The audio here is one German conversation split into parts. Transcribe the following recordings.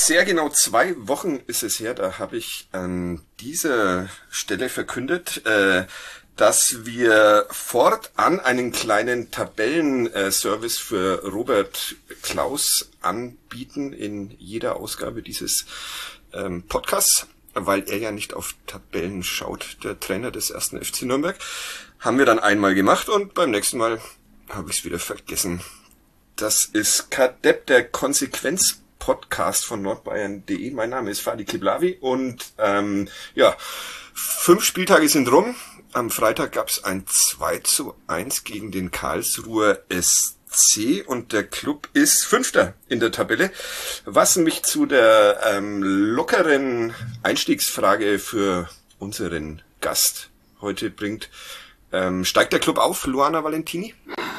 sehr genau 2 Wochen ist es her, da habe ich an dieser Stelle verkündet, dass wir fortan einen kleinen Tabellenservice für Robert Klaus anbieten in jeder Ausgabe dieses Podcasts, weil er ja nicht auf Tabellen schaut, der Trainer des 1. FC Nürnberg. Haben wir dann einmal gemacht und beim nächsten Mal habe ich es wieder vergessen. Das ist Kadepp, der Konsequenz-Podcast von nordbayern.de. Mein Name ist Fadi Kiblavi und 5 Spieltage sind rum. Am Freitag gab es ein 2:1 gegen den Karlsruher SC und der Club ist 5. in der Tabelle. Was mich zu der lockeren Einstiegsfrage für unseren Gast heute bringt. Steigt der Club auf, Luana Valentini?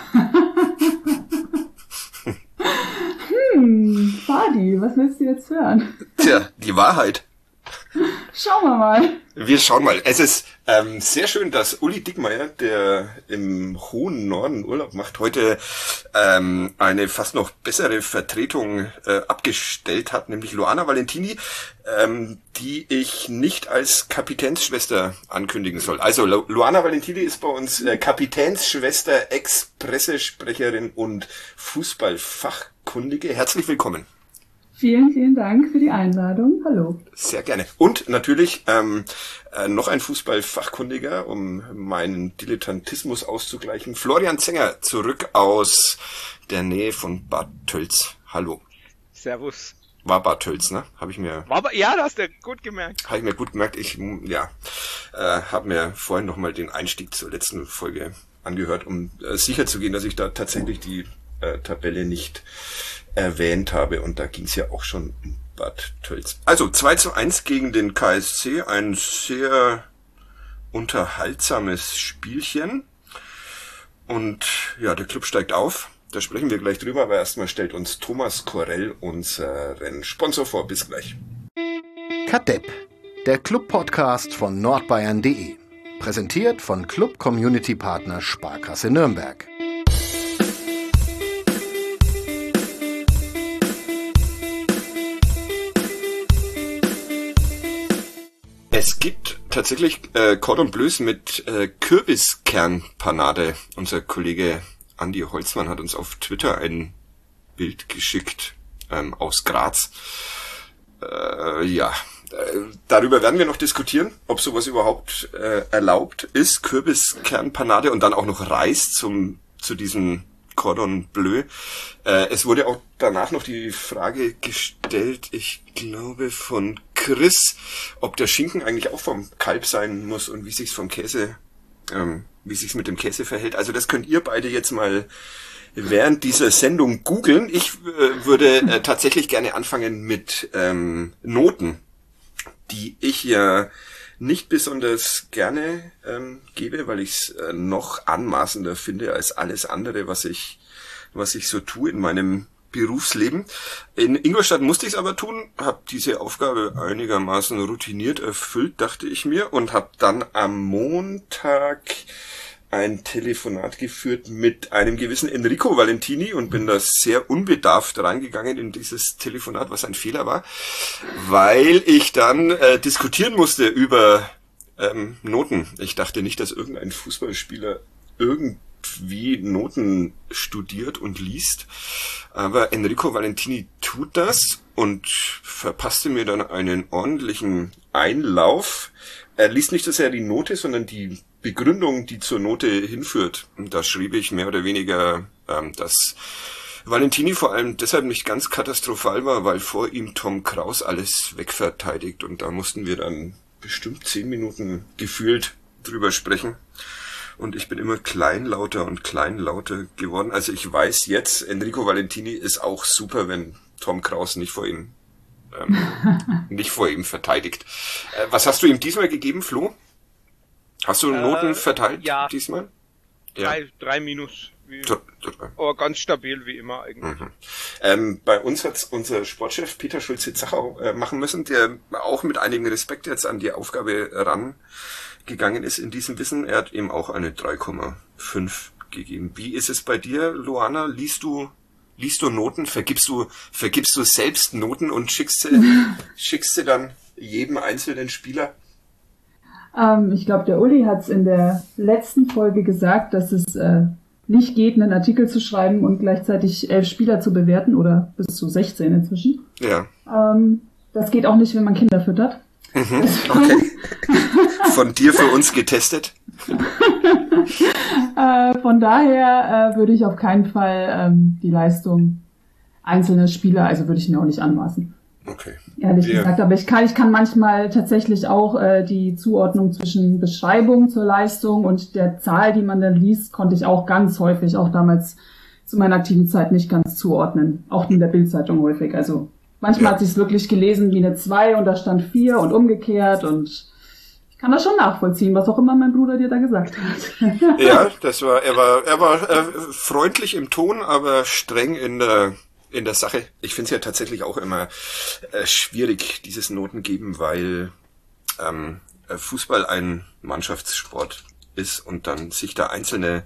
Fadi, was willst du jetzt hören? Tja, die Wahrheit. Schauen wir mal. Wir schauen mal. Es ist sehr schön, dass Uli Dickmeyer, der im hohen Norden Urlaub macht, heute eine fast noch bessere Vertretung abgestellt hat, nämlich Luana Valentini, die ich nicht als Kapitänsschwester ankündigen soll. Also Luana Valentini ist bei uns Kapitänsschwester, Ex-Pressesprecherin und Fußballfachkundige. Herzlich willkommen. Vielen, vielen Dank für die Einladung. Hallo. Sehr gerne. Und natürlich noch ein Fußballfachkundiger, um meinen Dilettantismus auszugleichen. Florian Zenger, zurück aus der Nähe von Bad Tölz. Hallo. Servus. War Bad Tölz, ne? Ja, das hast du gut gemerkt. Habe ich mir gut gemerkt. Ich habe mir vorhin nochmal den Einstieg zur letzten Folge angehört, um sicher zu gehen, dass ich da tatsächlich die Tabelle nicht erwähnt habe, und da ging es ja auch schon um Bad Tölz. Also 2:1 gegen den KSC, ein sehr unterhaltsames Spielchen. Und ja, der Club steigt auf. Da sprechen wir gleich drüber, aber erstmal stellt uns Thomas Korell unseren Sponsor vor. Bis gleich. Kadepp, der Club-Podcast von nordbayern.de. Präsentiert von Club-Community-Partner Sparkasse Nürnberg. Es gibt tatsächlich Cordon Bleus mit Kürbiskernpanade. Unser Kollege Andi Holzmann hat uns auf Twitter ein Bild geschickt aus Graz. Darüber werden wir noch diskutieren, ob sowas überhaupt erlaubt ist. Kürbiskernpanade und dann auch noch Reis zu diesem Cordon Bleu. Es wurde auch danach noch die Frage gestellt, ich glaube von Chris, ob der Schinken eigentlich auch vom Kalb sein muss und wie sich's mit dem Käse verhält. Also das könnt ihr beide jetzt mal während dieser Sendung googeln. Ich würde tatsächlich gerne anfangen mit Noten, die ich ja nicht besonders gerne gebe, weil ich es noch anmaßender finde als alles andere, was ich so tue in meinem Berufsleben. In Ingolstadt musste ich es aber tun, habe diese Aufgabe einigermaßen routiniert erfüllt, dachte ich mir, und habe dann am Montag ein Telefonat geführt mit einem gewissen Enrico Valentini und bin da sehr unbedarft reingegangen in dieses Telefonat, was ein Fehler war, weil ich dann diskutieren musste über Noten. Ich dachte nicht, dass irgendein Fußballspieler irgendwie Noten studiert und liest, aber Enrico Valentini tut das und verpasste mir dann einen ordentlichen Einlauf. Er liest nicht so sehr die Note, sondern die Begründung, die zur Note hinführt. Und da schrieb ich mehr oder weniger, dass Valentini vor allem deshalb nicht ganz katastrophal war, weil vor ihm Tom Kraus alles wegverteidigt, und da mussten wir dann bestimmt 10 Minuten gefühlt drüber sprechen. Und ich bin immer kleinlauter und kleinlauter geworden. Also ich weiß jetzt, Enrico Valentini ist auch super, wenn Tom Kraus nicht vor ihm verteidigt. Was hast du ihm diesmal gegeben, Flo? Hast du Noten verteilt diesmal? Ja. 3 minus. Aber ganz stabil wie immer eigentlich. Bei uns hat unser Sportchef Peter Schulze-Zachau machen müssen, der auch mit einigem Respekt jetzt an die Aufgabe rangegangen ist in diesem Wissen. Er hat ihm auch eine 3,5 gegeben. Wie ist es bei dir, Luana? Liest du Liest du Noten? Vergibst du selbst Noten und schickst sie dann jedem einzelnen Spieler? Ich glaube, der Uli hat es in der letzten Folge gesagt, dass es nicht geht, einen Artikel zu schreiben und gleichzeitig 11 Spieler zu bewerten oder bis zu 16 inzwischen. Ja. Das geht auch nicht, wenn man Kinder füttert. Mhm, okay. Von dir für uns getestet? Von daher würde ich auf keinen Fall die Leistung einzelner Spieler, also würde ich mir auch nicht anmaßen. Okay. Ehrlich gesagt, aber ich kann manchmal tatsächlich auch die Zuordnung zwischen Beschreibung zur Leistung und der Zahl, die man dann liest, konnte ich auch ganz häufig, auch damals zu meiner aktiven Zeit, nicht ganz zuordnen. Auch in der Bildzeitung häufig. Also manchmal hat sich's wirklich gelesen wie eine 2 und da stand 4 und umgekehrt und ich kann das schon nachvollziehen, was auch immer mein Bruder dir da gesagt hat. Ja, er war freundlich im Ton, aber streng in der Sache. Ich finde es ja tatsächlich auch immer schwierig, dieses Notengeben, weil Fußball ein Mannschaftssport ist und dann sich da Einzelne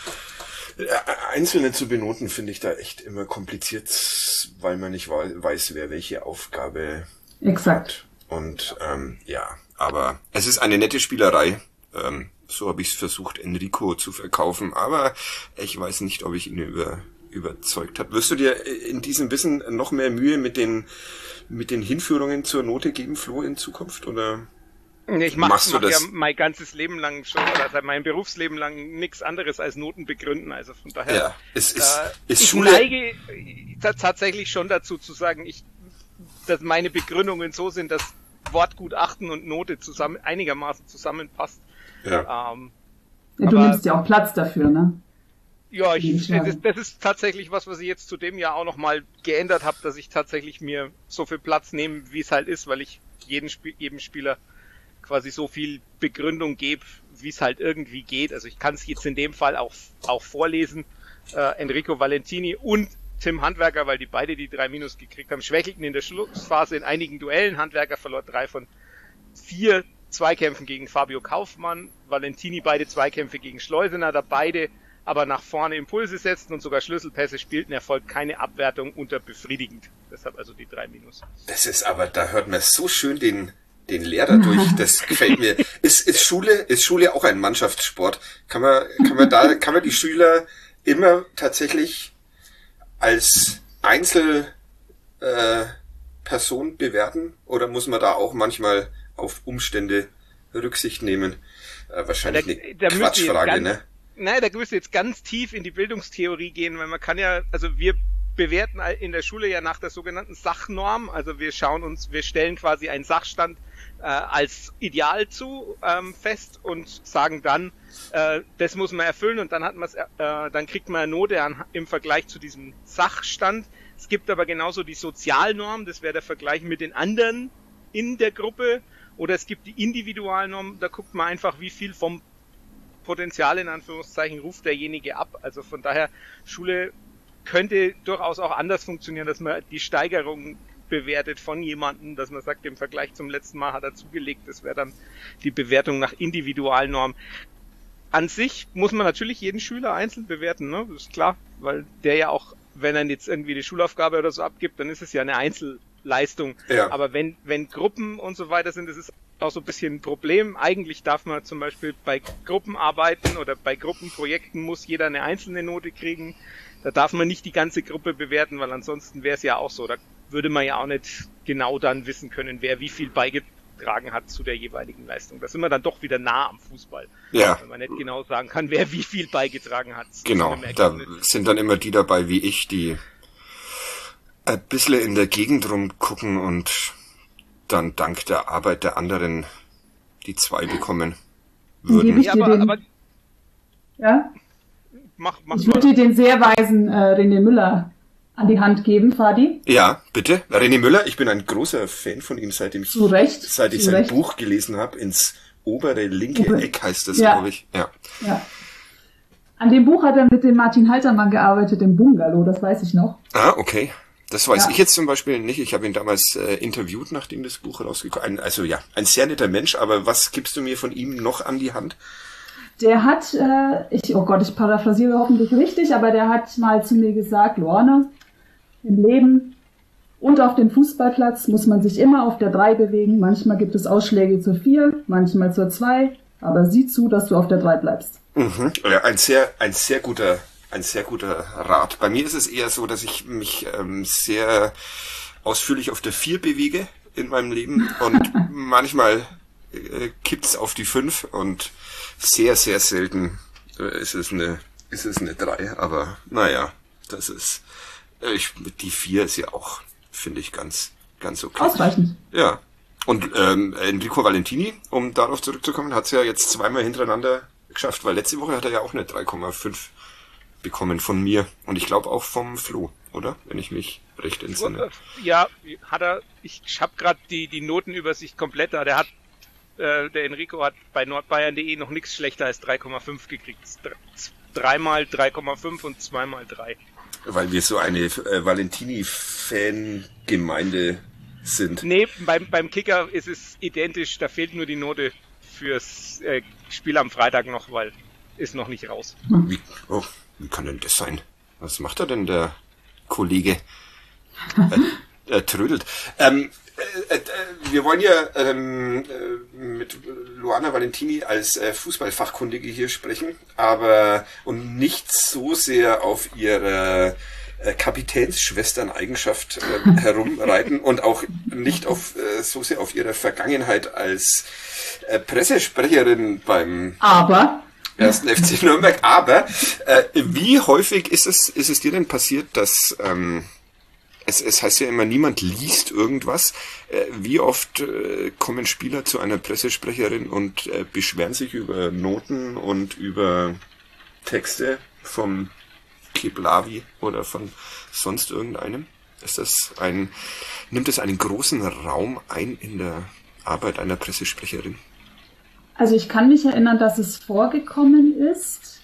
zu benoten, finde ich da echt immer kompliziert, weil man nicht weiß, wer welche Aufgabe Exakt. hat. Und aber es ist eine nette Spielerei. So habe ich es versucht, Enrico zu verkaufen, aber ich weiß nicht, ob ich ihn überzeugt habe. Wirst du dir in diesem Wissen noch mehr Mühe mit den Hinführungen zur Note geben, Flo, in Zukunft? Oder ich mach ja mein ganzes Leben lang schon, oder seit meinem Berufsleben lang nichts anderes als Noten begründen. Also von daher ja, ich Schule neige tatsächlich schon dazu zu sagen, dass meine Begründungen so sind, dass Wortgutachten und Note einigermaßen zusammenpasst. Ja. Du nimmst ja auch Platz dafür, ne? Ja, das ist tatsächlich was ich jetzt zu dem Jahr auch nochmal geändert habe, dass ich tatsächlich mir so viel Platz nehme, wie es halt ist, weil ich jedem Spieler quasi so viel Begründung gebe, wie es halt irgendwie geht. Also ich kann es jetzt in dem Fall auch vorlesen. Enrico Valentini und Tim Handwerker, weil die beide die 3- gekriegt haben, schwächelten in der Schlussphase in einigen Duellen. Handwerker verlor 3 von 4 Zweikämpfen gegen Fabio Kaufmann. Valentini beide Zweikämpfe gegen Schleusener, da beide aber nach vorne Impulse setzten und sogar Schlüsselpässe spielten, erfolgt keine Abwertung unter befriedigend. Deshalb also die 3-. Das ist aber, da hört man so schön den Lehrer durch. Das gefällt mir. Ist Schule auch ein Mannschaftssport? Kann man die Schüler immer tatsächlich als Einzelperson bewerten? Oder muss man da auch manchmal auf Umstände Rücksicht nehmen? Wahrscheinlich eine Quatschfrage, ne? Nein, da müsst ihr jetzt ganz tief in die Bildungstheorie gehen, weil man kann ja, also wir bewerten in der Schule ja nach der sogenannten Sachnorm, also wir stellen quasi einen Sachstand als Ideal fest und sagen dann, das muss man erfüllen und dann dann kriegt man eine Note im Vergleich zu diesem Sachstand. Es gibt aber genauso die Sozialnorm, das wäre der Vergleich mit den anderen in der Gruppe, oder es gibt die Individualnorm, da guckt man einfach, wie viel vom Potenzial in Anführungszeichen ruft derjenige ab. Also von daher, Schule könnte durchaus auch anders funktionieren, dass man die Steigerung bewertet von jemandem, dass man sagt, im Vergleich zum letzten Mal hat er zugelegt, das wäre dann die Bewertung nach Individualnorm. An sich muss man natürlich jeden Schüler einzeln bewerten, ne? Das ist klar, weil der ja auch, wenn er jetzt irgendwie die Schulaufgabe oder so abgibt, dann ist es ja eine Einzelleistung. Ja. Aber wenn Gruppen und so weiter sind, das ist auch so ein bisschen ein Problem. Eigentlich darf man zum Beispiel bei Gruppenarbeiten oder bei Gruppenprojekten muss jeder eine einzelne Note kriegen. Da darf man nicht die ganze Gruppe bewerten, weil ansonsten wäre es ja auch so. Da würde man ja auch nicht genau dann wissen können, wer wie viel beigetragen hat zu der jeweiligen Leistung. Da sind wir dann doch wieder nah am Fußball. Ja. Wenn man nicht genau sagen kann, wer wie viel beigetragen hat. Genau, da sind dann immer die dabei wie ich, die ein bisschen in der Gegend rumgucken und dann dank der Arbeit der anderen die 2 bekommen würden. Ja, aber ja? Mach ich würde dir den sehr weisen René Müller an die Hand geben, Fadi. Ja, bitte. René Müller, ich bin ein großer Fan von ihm, seit ich sein Buch gelesen habe. Ins obere linke Eck heißt das, glaube ich. Ja. An dem Buch hat er mit dem Martin Haltermann gearbeitet im Bungalow, das weiß ich noch. Ah, okay. Das weiß ich jetzt zum Beispiel nicht. Ich habe ihn damals interviewt, nachdem das Buch rausgekommen ist. Ein sehr netter Mensch, aber was gibst du mir von ihm noch an die Hand? Der hat, ich paraphrasiere hoffentlich richtig, aber der hat mal zu mir gesagt, Lorne, Im Leben und auf dem Fußballplatz muss man sich immer auf der 3 bewegen. Manchmal gibt es Ausschläge zur 4, manchmal zur 2. Aber sieh zu, dass du auf der 3 bleibst. Mhm. Ja, ein sehr guter Rat. Bei mir ist es eher so, dass ich mich sehr ausführlich auf der 4 bewege in meinem Leben und manchmal kippt's auf die 5 und sehr, sehr selten ist es eine 3. Aber naja, das ist die 4 ist ja auch, finde ich, ganz okay. Ausreichend. Ja. Und Enrico Valentini, um darauf zurückzukommen, hat's ja jetzt zweimal hintereinander geschafft, weil letzte Woche hat er ja auch eine 3,5 bekommen von mir und ich glaube auch vom Flo, oder? Wenn ich mich recht entsinne. Ja, hat er. Ich habe gerade die Notenübersicht komplett da. Der Enrico hat bei nordbayern.de noch nichts schlechter als 3,5 gekriegt. 3-mal 3,5 und 2-mal 3. Weil wir so eine Valentini-Fangemeinde sind. Nee, beim Kicker ist es identisch. Da fehlt nur die Note fürs Spiel am Freitag noch, weil ist noch nicht raus. Wie kann denn das sein? Was macht er denn, der Kollege? Er trödelt. Wir wollen ja mit Luana Valentini als Fußballfachkundige hier sprechen, und nicht so sehr auf ihre Kapitänsschwestern-Eigenschaft herumreiten und auch nicht so sehr auf ihre Vergangenheit als Pressesprecherin beim 1. FC Nürnberg. Aber wie häufig ist es dir denn passiert, dass es heißt ja immer, niemand liest irgendwas. Wie oft kommen Spieler zu einer Pressesprecherin und beschweren sich über Noten und über Texte vom Keblavi oder von sonst irgendeinem? Nimmt es einen großen Raum ein in der Arbeit einer Pressesprecherin? Also ich kann mich erinnern, dass es vorgekommen ist,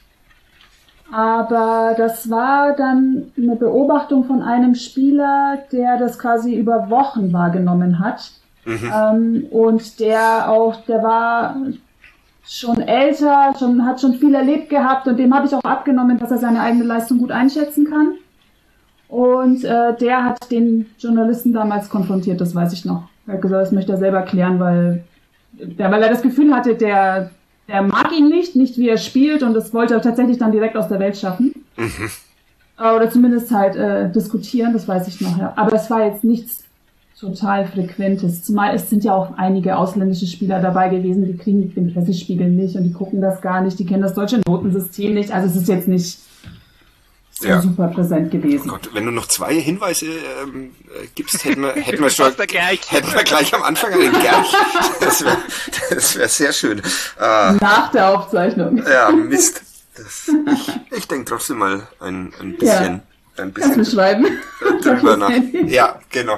aber das war dann eine Beobachtung von einem Spieler, der das quasi über Wochen wahrgenommen hat. Mhm. Und der war schon älter, hat schon viel erlebt gehabt und dem habe ich auch abgenommen, dass er seine eigene Leistung gut einschätzen kann. Und der hat den Journalisten damals konfrontiert, das weiß ich noch. Er hat gesagt, das möchte er selber klären, weil er das Gefühl hatte, der mag ihn nicht wie er spielt und das wollte er tatsächlich dann direkt aus der Welt schaffen. Mhm. Oder zumindest halt diskutieren, das weiß ich noch, ja. Aber es war jetzt nichts total Frequentes. Zumal es sind ja auch einige ausländische Spieler dabei gewesen, die kriegen den Pressespiegel nicht und die gucken das gar nicht, die kennen das deutsche Notensystem nicht. Also es ist jetzt nicht so super präsent gewesen. Oh Gott, wenn du noch 2 Hinweise gibst, hätten wir gleich am Anfang einen Gerch. Das wäre sehr schön. Nach der Aufzeichnung. Ja, Mist. Ich denke trotzdem mal ein bisschen. Ja. Ein bisschen beschreiben. Drüber nach. Ja, genau.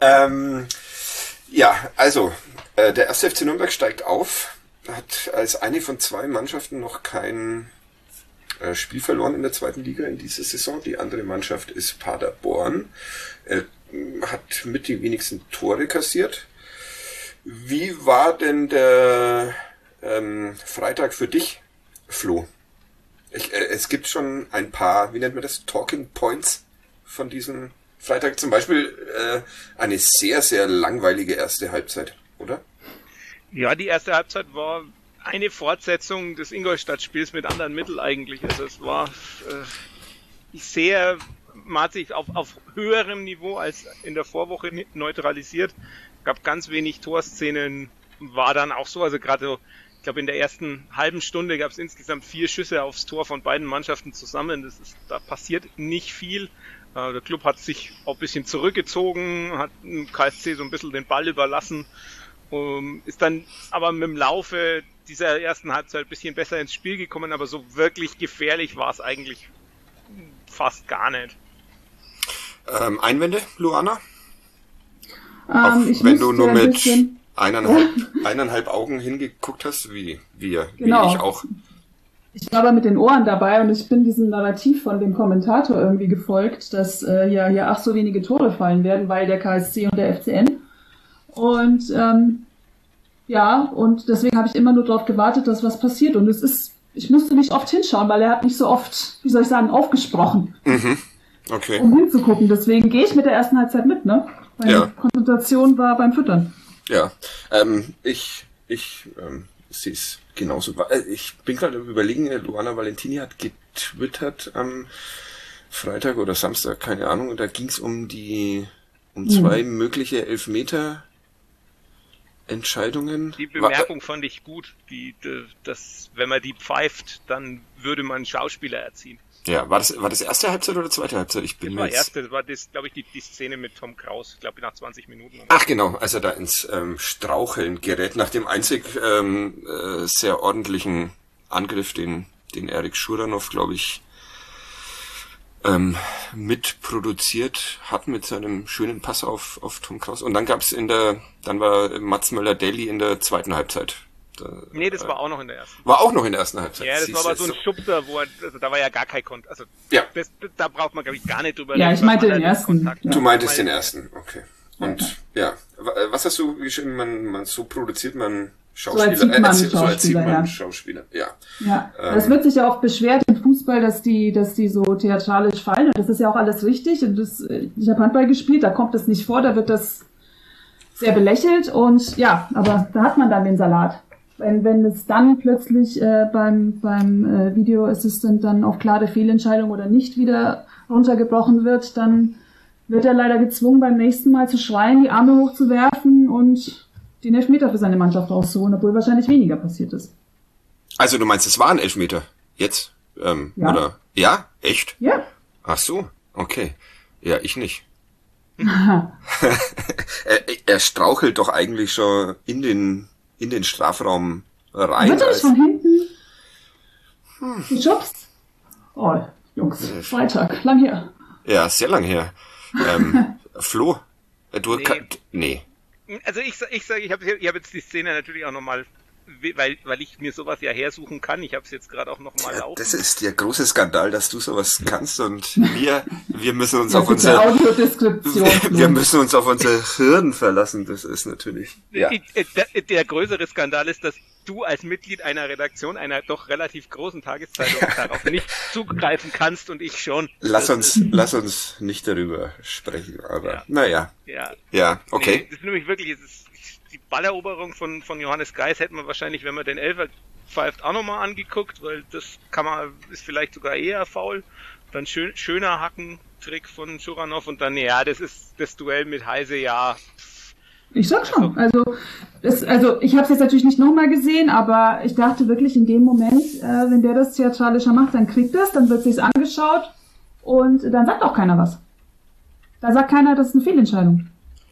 Also der 1. FC Nürnberg steigt auf, hat als eine von 2 Mannschaften noch kein Spiel verloren in der 2. Liga in dieser Saison. Die andere Mannschaft ist Paderborn. Hat mit die wenigsten Tore kassiert. Wie war denn der Freitag für dich, Flo? Es gibt schon ein paar, wie nennt man das, Talking Points von diesem Freitag. Zum Beispiel eine sehr, sehr langweilige erste Halbzeit, oder? Ja, die erste Halbzeit war eine Fortsetzung des Ingolstadt-Spiels mit anderen Mitteln eigentlich. Also es war sehr maßig auf höherem Niveau als in der Vorwoche neutralisiert. Gab ganz wenig Torszenen, war dann auch so, also gerade so, ich glaube in der ersten halben Stunde gab es insgesamt 4 Schüsse aufs Tor von beiden Mannschaften zusammen. Da passiert nicht viel. Der Club hat sich auch ein bisschen zurückgezogen, hat dem KSC so ein bisschen den Ball überlassen, ist dann aber mit dem Laufe dieser ersten Halbzeit ein bisschen besser ins Spiel gekommen, aber so wirklich gefährlich war es eigentlich fast gar nicht. Einwände, Luana? Wenn du nur mit eineinhalb Augen hingeguckt hast, wie ich auch. Ich war aber mit den Ohren dabei und ich bin diesem Narrativ von dem Kommentator irgendwie gefolgt, dass hier so wenige Tore fallen werden, weil der KSC und der FCN. Und und deswegen habe ich immer nur darauf gewartet, dass was passiert. Und ich musste nicht oft hinschauen, weil er hat nicht so oft, aufgesprochen. Mhm. Okay. um hinzugucken. Deswegen gehe ich mit der ersten Halbzeit mit, ne? Meine Konzentration war beim Füttern. Ja, ich sehe es genauso. Ich bin gerade überlegen, Luana Valentini hat getwittert am Freitag oder Samstag, keine Ahnung, und da ging es um zwei mögliche Elfmeter-Entscheidungen. Die Bemerkung fand ich gut, dass wenn man die pfeift, dann würde man Schauspieler erziehen. Ja, war das erste Halbzeit oder zweite Halbzeit? Das war das, glaube ich, die Szene mit Tom Kraus, ich glaube nach 20 Minuten. Ach genau, als er da ins Straucheln gerät, nach dem einzig sehr ordentlichen Angriff, den Erik Schuranov, glaube ich, mitproduziert hat mit seinem schönen Pass auf Tom Kraus. Und dann war Mats Möller-Deli in der zweiten Halbzeit. Das war auch noch in der ersten. War auch noch in der ersten Halbzeit. Ja, das war aber so ein Schubser, da war ja gar kein Kontakt. Also, ja. Da braucht man, glaube ich, gar nicht drüber reden. Ja, ich meinte den ersten. Ja. Du meintest den ersten, okay. Und, was hast du geschrieben? Man so produziert man Schauspieler. So erzieht man Schauspieler, ja. Ja, das wird sich ja oft beschwert im Fußball, dass die so theatralisch fallen. Und das ist ja auch alles richtig. Und ich habe Handball gespielt, da kommt das nicht vor, da wird das sehr belächelt. Und ja, aber da hat man dann den Salat. Wenn es dann plötzlich beim Video Assistant dann auf klare Fehlentscheidung oder nicht wieder runtergebrochen wird, dann wird er leider gezwungen, beim nächsten Mal zu schreien, die Arme hochzuwerfen und den Elfmeter für seine Mannschaft rauszuholen, obwohl wahrscheinlich weniger passiert ist. Also du meinst, es war ein Elfmeter? Jetzt? Ja. Oder? Ja? Echt? Ja. Ach so, okay. Ja, ich nicht. Er strauchelt doch eigentlich schon in den Strafraum rein. Wird er nicht von hinten geschubst? Oh, Jungs, Freitag, lang her. Ja, sehr lang her. Flo, du nee. Also ich sage, ich habe jetzt die Szene natürlich auch nochmal, weil ich mir sowas ja hersuchen kann. Ich habe es jetzt gerade auch nochmal laufen. Das ist der große Skandal, dass du sowas kannst und wir müssen uns auf wir müssen uns auf unser Hirn verlassen. Das ist natürlich. Ja. Der größere Skandal ist, dass du als Mitglied einer Redaktion einer doch relativ großen Tageszeitung darauf nicht zugreifen kannst und ich schon. Lass uns nicht darüber sprechen, aber naja. Ja, okay. Nee, das ist nämlich wirklich, die Balleroberung von Johannes Geis hätte man wahrscheinlich, wenn man den Elfer pfeift, auch nochmal angeguckt, weil das ist vielleicht sogar eher faul. Dann schöner Hackentrick von Schuranov und dann, das ist das Duell mit Heise, Ich sag schon. Also ich habe es jetzt natürlich nicht nochmal gesehen, aber ich dachte wirklich in dem Moment, wenn der das theatralischer macht, dann kriegt das, dann wird sich's angeschaut und dann sagt auch keiner was. Da sagt keiner, das ist eine Fehlentscheidung.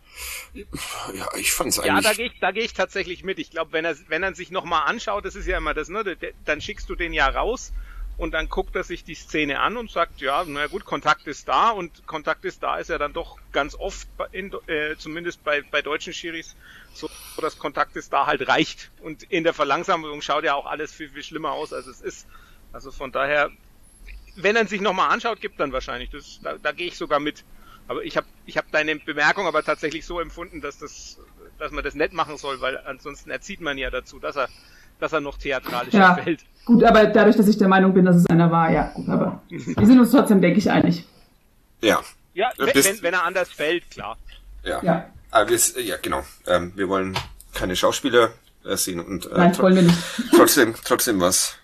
Ja, ich fand's eigentlich. Ja, da gehe ich tatsächlich mit. Ich glaube, wenn er sich nochmal anschaut, das ist ja immer das, ne? Dann schickst du den ja raus und dann guckt er sich die Szene an und sagt, ja, na gut, Kontakt ist da und Kontakt ist da ist ja dann doch ganz oft, zumindest bei deutschen Schiris, so, dass Kontakt ist da halt reicht. Und in der Verlangsamung schaut ja auch alles viel, viel schlimmer aus, als es ist. Also von daher, wenn er sich nochmal anschaut, gibt dann wahrscheinlich. Da gehe ich sogar mit. Aber ich hab deine Bemerkung aber tatsächlich so empfunden, dass man das nicht machen soll, weil ansonsten erzieht man ja dazu, dass er noch theatralischer fällt. Gut, aber dadurch, dass ich der Meinung bin, dass es einer war, ja, gut, aber wir sind uns trotzdem, denke ich, einig. Ja. Ja, wenn er anders fällt, klar. Ja. Aber genau. Wir wollen keine Schauspieler sehen und nein, wollen wir nicht. Trotzdem was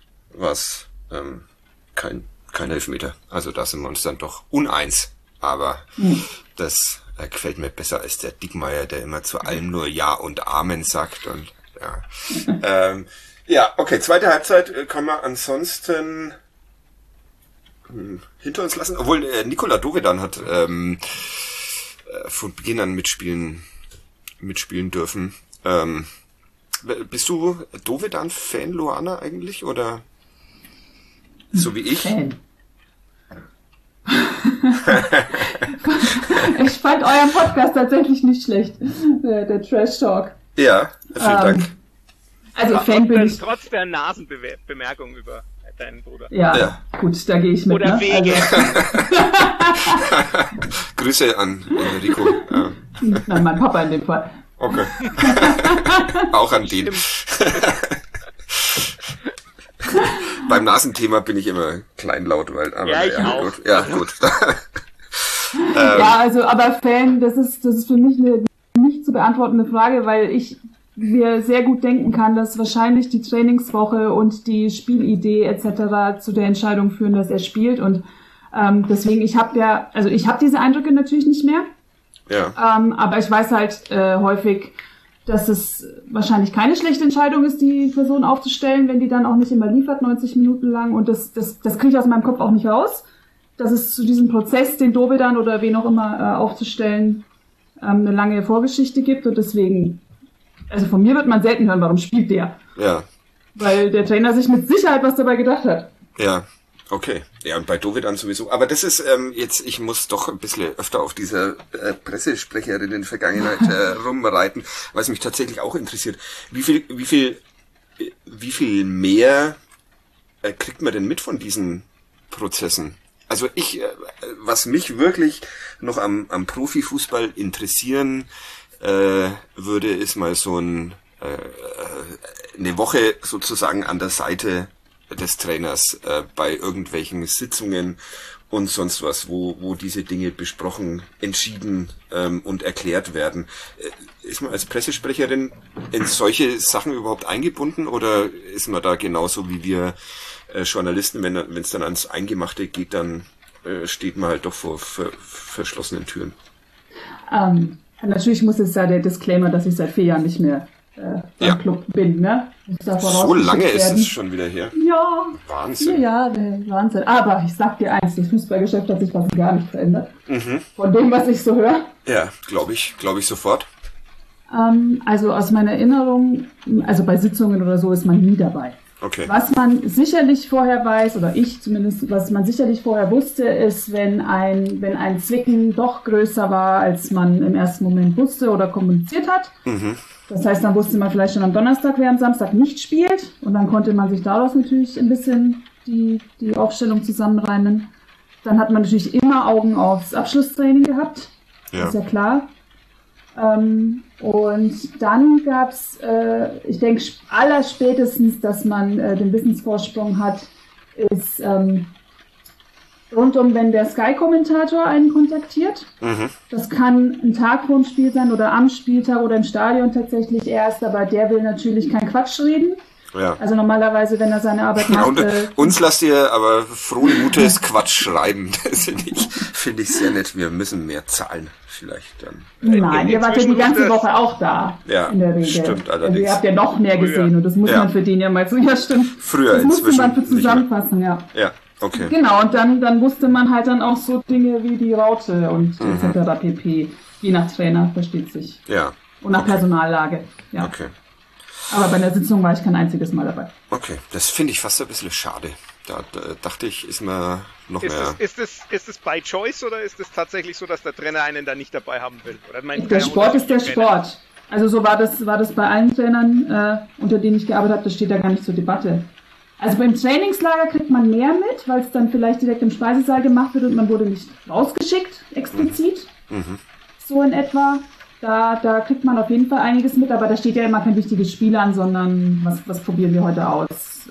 kein Elfmeter. Also da sind wir uns dann doch uneins. Aber das gefällt mir besser als der Dickmeier, der immer zu allem nur Ja und Amen sagt. Und okay, zweite Halbzeit kann man ansonsten hinter uns lassen. Obwohl Nikola Dovedan hat von Beginn an mitspielen dürfen. Bist du Dovedan-Fan, Luana, eigentlich? Oder so wie ich? Fan. Ich fand euren Podcast tatsächlich nicht schlecht. Der Trash Talk. Ja, vielen Dank. Also Fan bin ich. Trotz der Nasenbemerkung über deinen Bruder. Ja, gut, da gehe ich mit. Oder Wege. Grüße an Enrico. Nein, mein Papa in dem Fall. Okay. Auch an den. Beim Nasenthema bin ich immer kleinlaut, weil. Aber, ich auch. Gut. Ja, gut. Ja, also, aber Fan, das ist für mich eine nicht zu beantwortende Frage, weil ich mir sehr gut denken kann, dass wahrscheinlich die Trainingswoche und die Spielidee etc. zu der Entscheidung führen, dass er spielt. Und deswegen, ich habe diese Eindrücke natürlich nicht mehr. Ja. Aber ich weiß halt häufig, dass es wahrscheinlich keine schlechte Entscheidung ist, die Person aufzustellen, wenn die dann auch nicht immer liefert, 90 Minuten lang. Und das kriege ich aus meinem Kopf auch nicht raus, dass es zu diesem Prozess, den Dovedan oder wen auch immer aufzustellen, eine lange Vorgeschichte gibt. Und deswegen, also von mir wird man selten hören, warum spielt der? Ja. Weil der Trainer sich mit Sicherheit was dabei gedacht hat. Ja. Okay, ja, und bei Dovedan sowieso. Aber das ist jetzt, ich muss doch ein bisschen öfter auf dieser Pressesprecherin-Vergangenheit rumreiten, weil es mich tatsächlich auch interessiert. Wie viel mehr kriegt man denn mit von diesen Prozessen? Also was mich wirklich noch am Profifußball interessieren würde, ist mal so eine Woche sozusagen an der Seite des Trainers bei irgendwelchen Sitzungen und sonst was, wo diese Dinge besprochen, entschieden und erklärt werden. Ist man als Pressesprecherin in solche Sachen überhaupt eingebunden oder ist man da genauso wie wir Journalisten, wenn es dann ans Eingemachte geht, dann steht man halt doch vor verschlossenen Türen? Natürlich muss es ja der Disclaimer, dass ich seit 4 Jahren nicht mehr beim Club bin, ne? So lange ist es schon wieder her. Ja. Wahnsinn. 4 Jahre, Wahnsinn. Aber ich sag dir eins, das Fußballgeschäft hat sich fast gar nicht verändert. Von dem, was ich so höre. Ja, glaube ich sofort. Also aus meiner Erinnerung, also bei Sitzungen oder so ist man nie dabei. Okay. Was man sicherlich vorher weiß, oder ich zumindest, was man sicherlich vorher wusste, ist, wenn ein Zwicken doch größer war, als man im ersten Moment wusste oder kommuniziert hat. Das heißt, dann wusste man vielleicht schon am Donnerstag, wer am Samstag nicht spielt. Und dann konnte man sich daraus natürlich ein bisschen die Aufstellung zusammenreimen. Dann hat man natürlich immer Augen aufs Abschlusstraining gehabt. Ja. Ist ja klar. Und dann gab's, ich denke, allerspätestens, dass man den Wissensvorsprung hat, ist rundum, wenn der Sky-Kommentator einen kontaktiert. Das kann ein Tag vor dem Spiel sein oder am Spieltag oder im Stadion tatsächlich erst, aber der will natürlich keinen Quatsch reden. Ja. Also normalerweise, wenn er seine Arbeit macht... Und uns lasst ihr aber frohen Mutes Quatsch schreiben. Das finde ich sehr nett. Wir müssen mehr zahlen vielleicht dann. Nein, ihr wart ja die ganze Woche auch da. Ja, in der Regel. stimmt allerdings. Also ihr habt ja noch mehr gesehen und das muss man für den ja mal so... Ja, stimmt. Früher das inzwischen. Das musste man für zusammenfassen, ja. Ja, okay. Genau, und dann wusste man halt dann auch so Dinge wie die Raute und etc. pp. Je nach Trainer, versteht sich. Ja. Und nach Personallage, ja. Okay. Aber bei der Sitzung war ich kein einziges Mal dabei. Okay, das finde ich fast ein bisschen schade. Da dachte ich, ist man noch mehr... Ist es by choice oder ist es tatsächlich so, dass der Trainer einen da nicht dabei haben will? Oder der Sport ist der Sport. Also so war das bei allen Trainern, unter denen ich gearbeitet habe, das steht da gar nicht zur Debatte. Also beim Trainingslager kriegt man mehr mit, weil es dann vielleicht direkt im Speisesaal gemacht wird und man wurde nicht rausgeschickt, explizit. So in etwa. Da kriegt man auf jeden Fall einiges mit, aber da steht ja immer kein wichtiges Spiel an, sondern was probieren wir heute aus?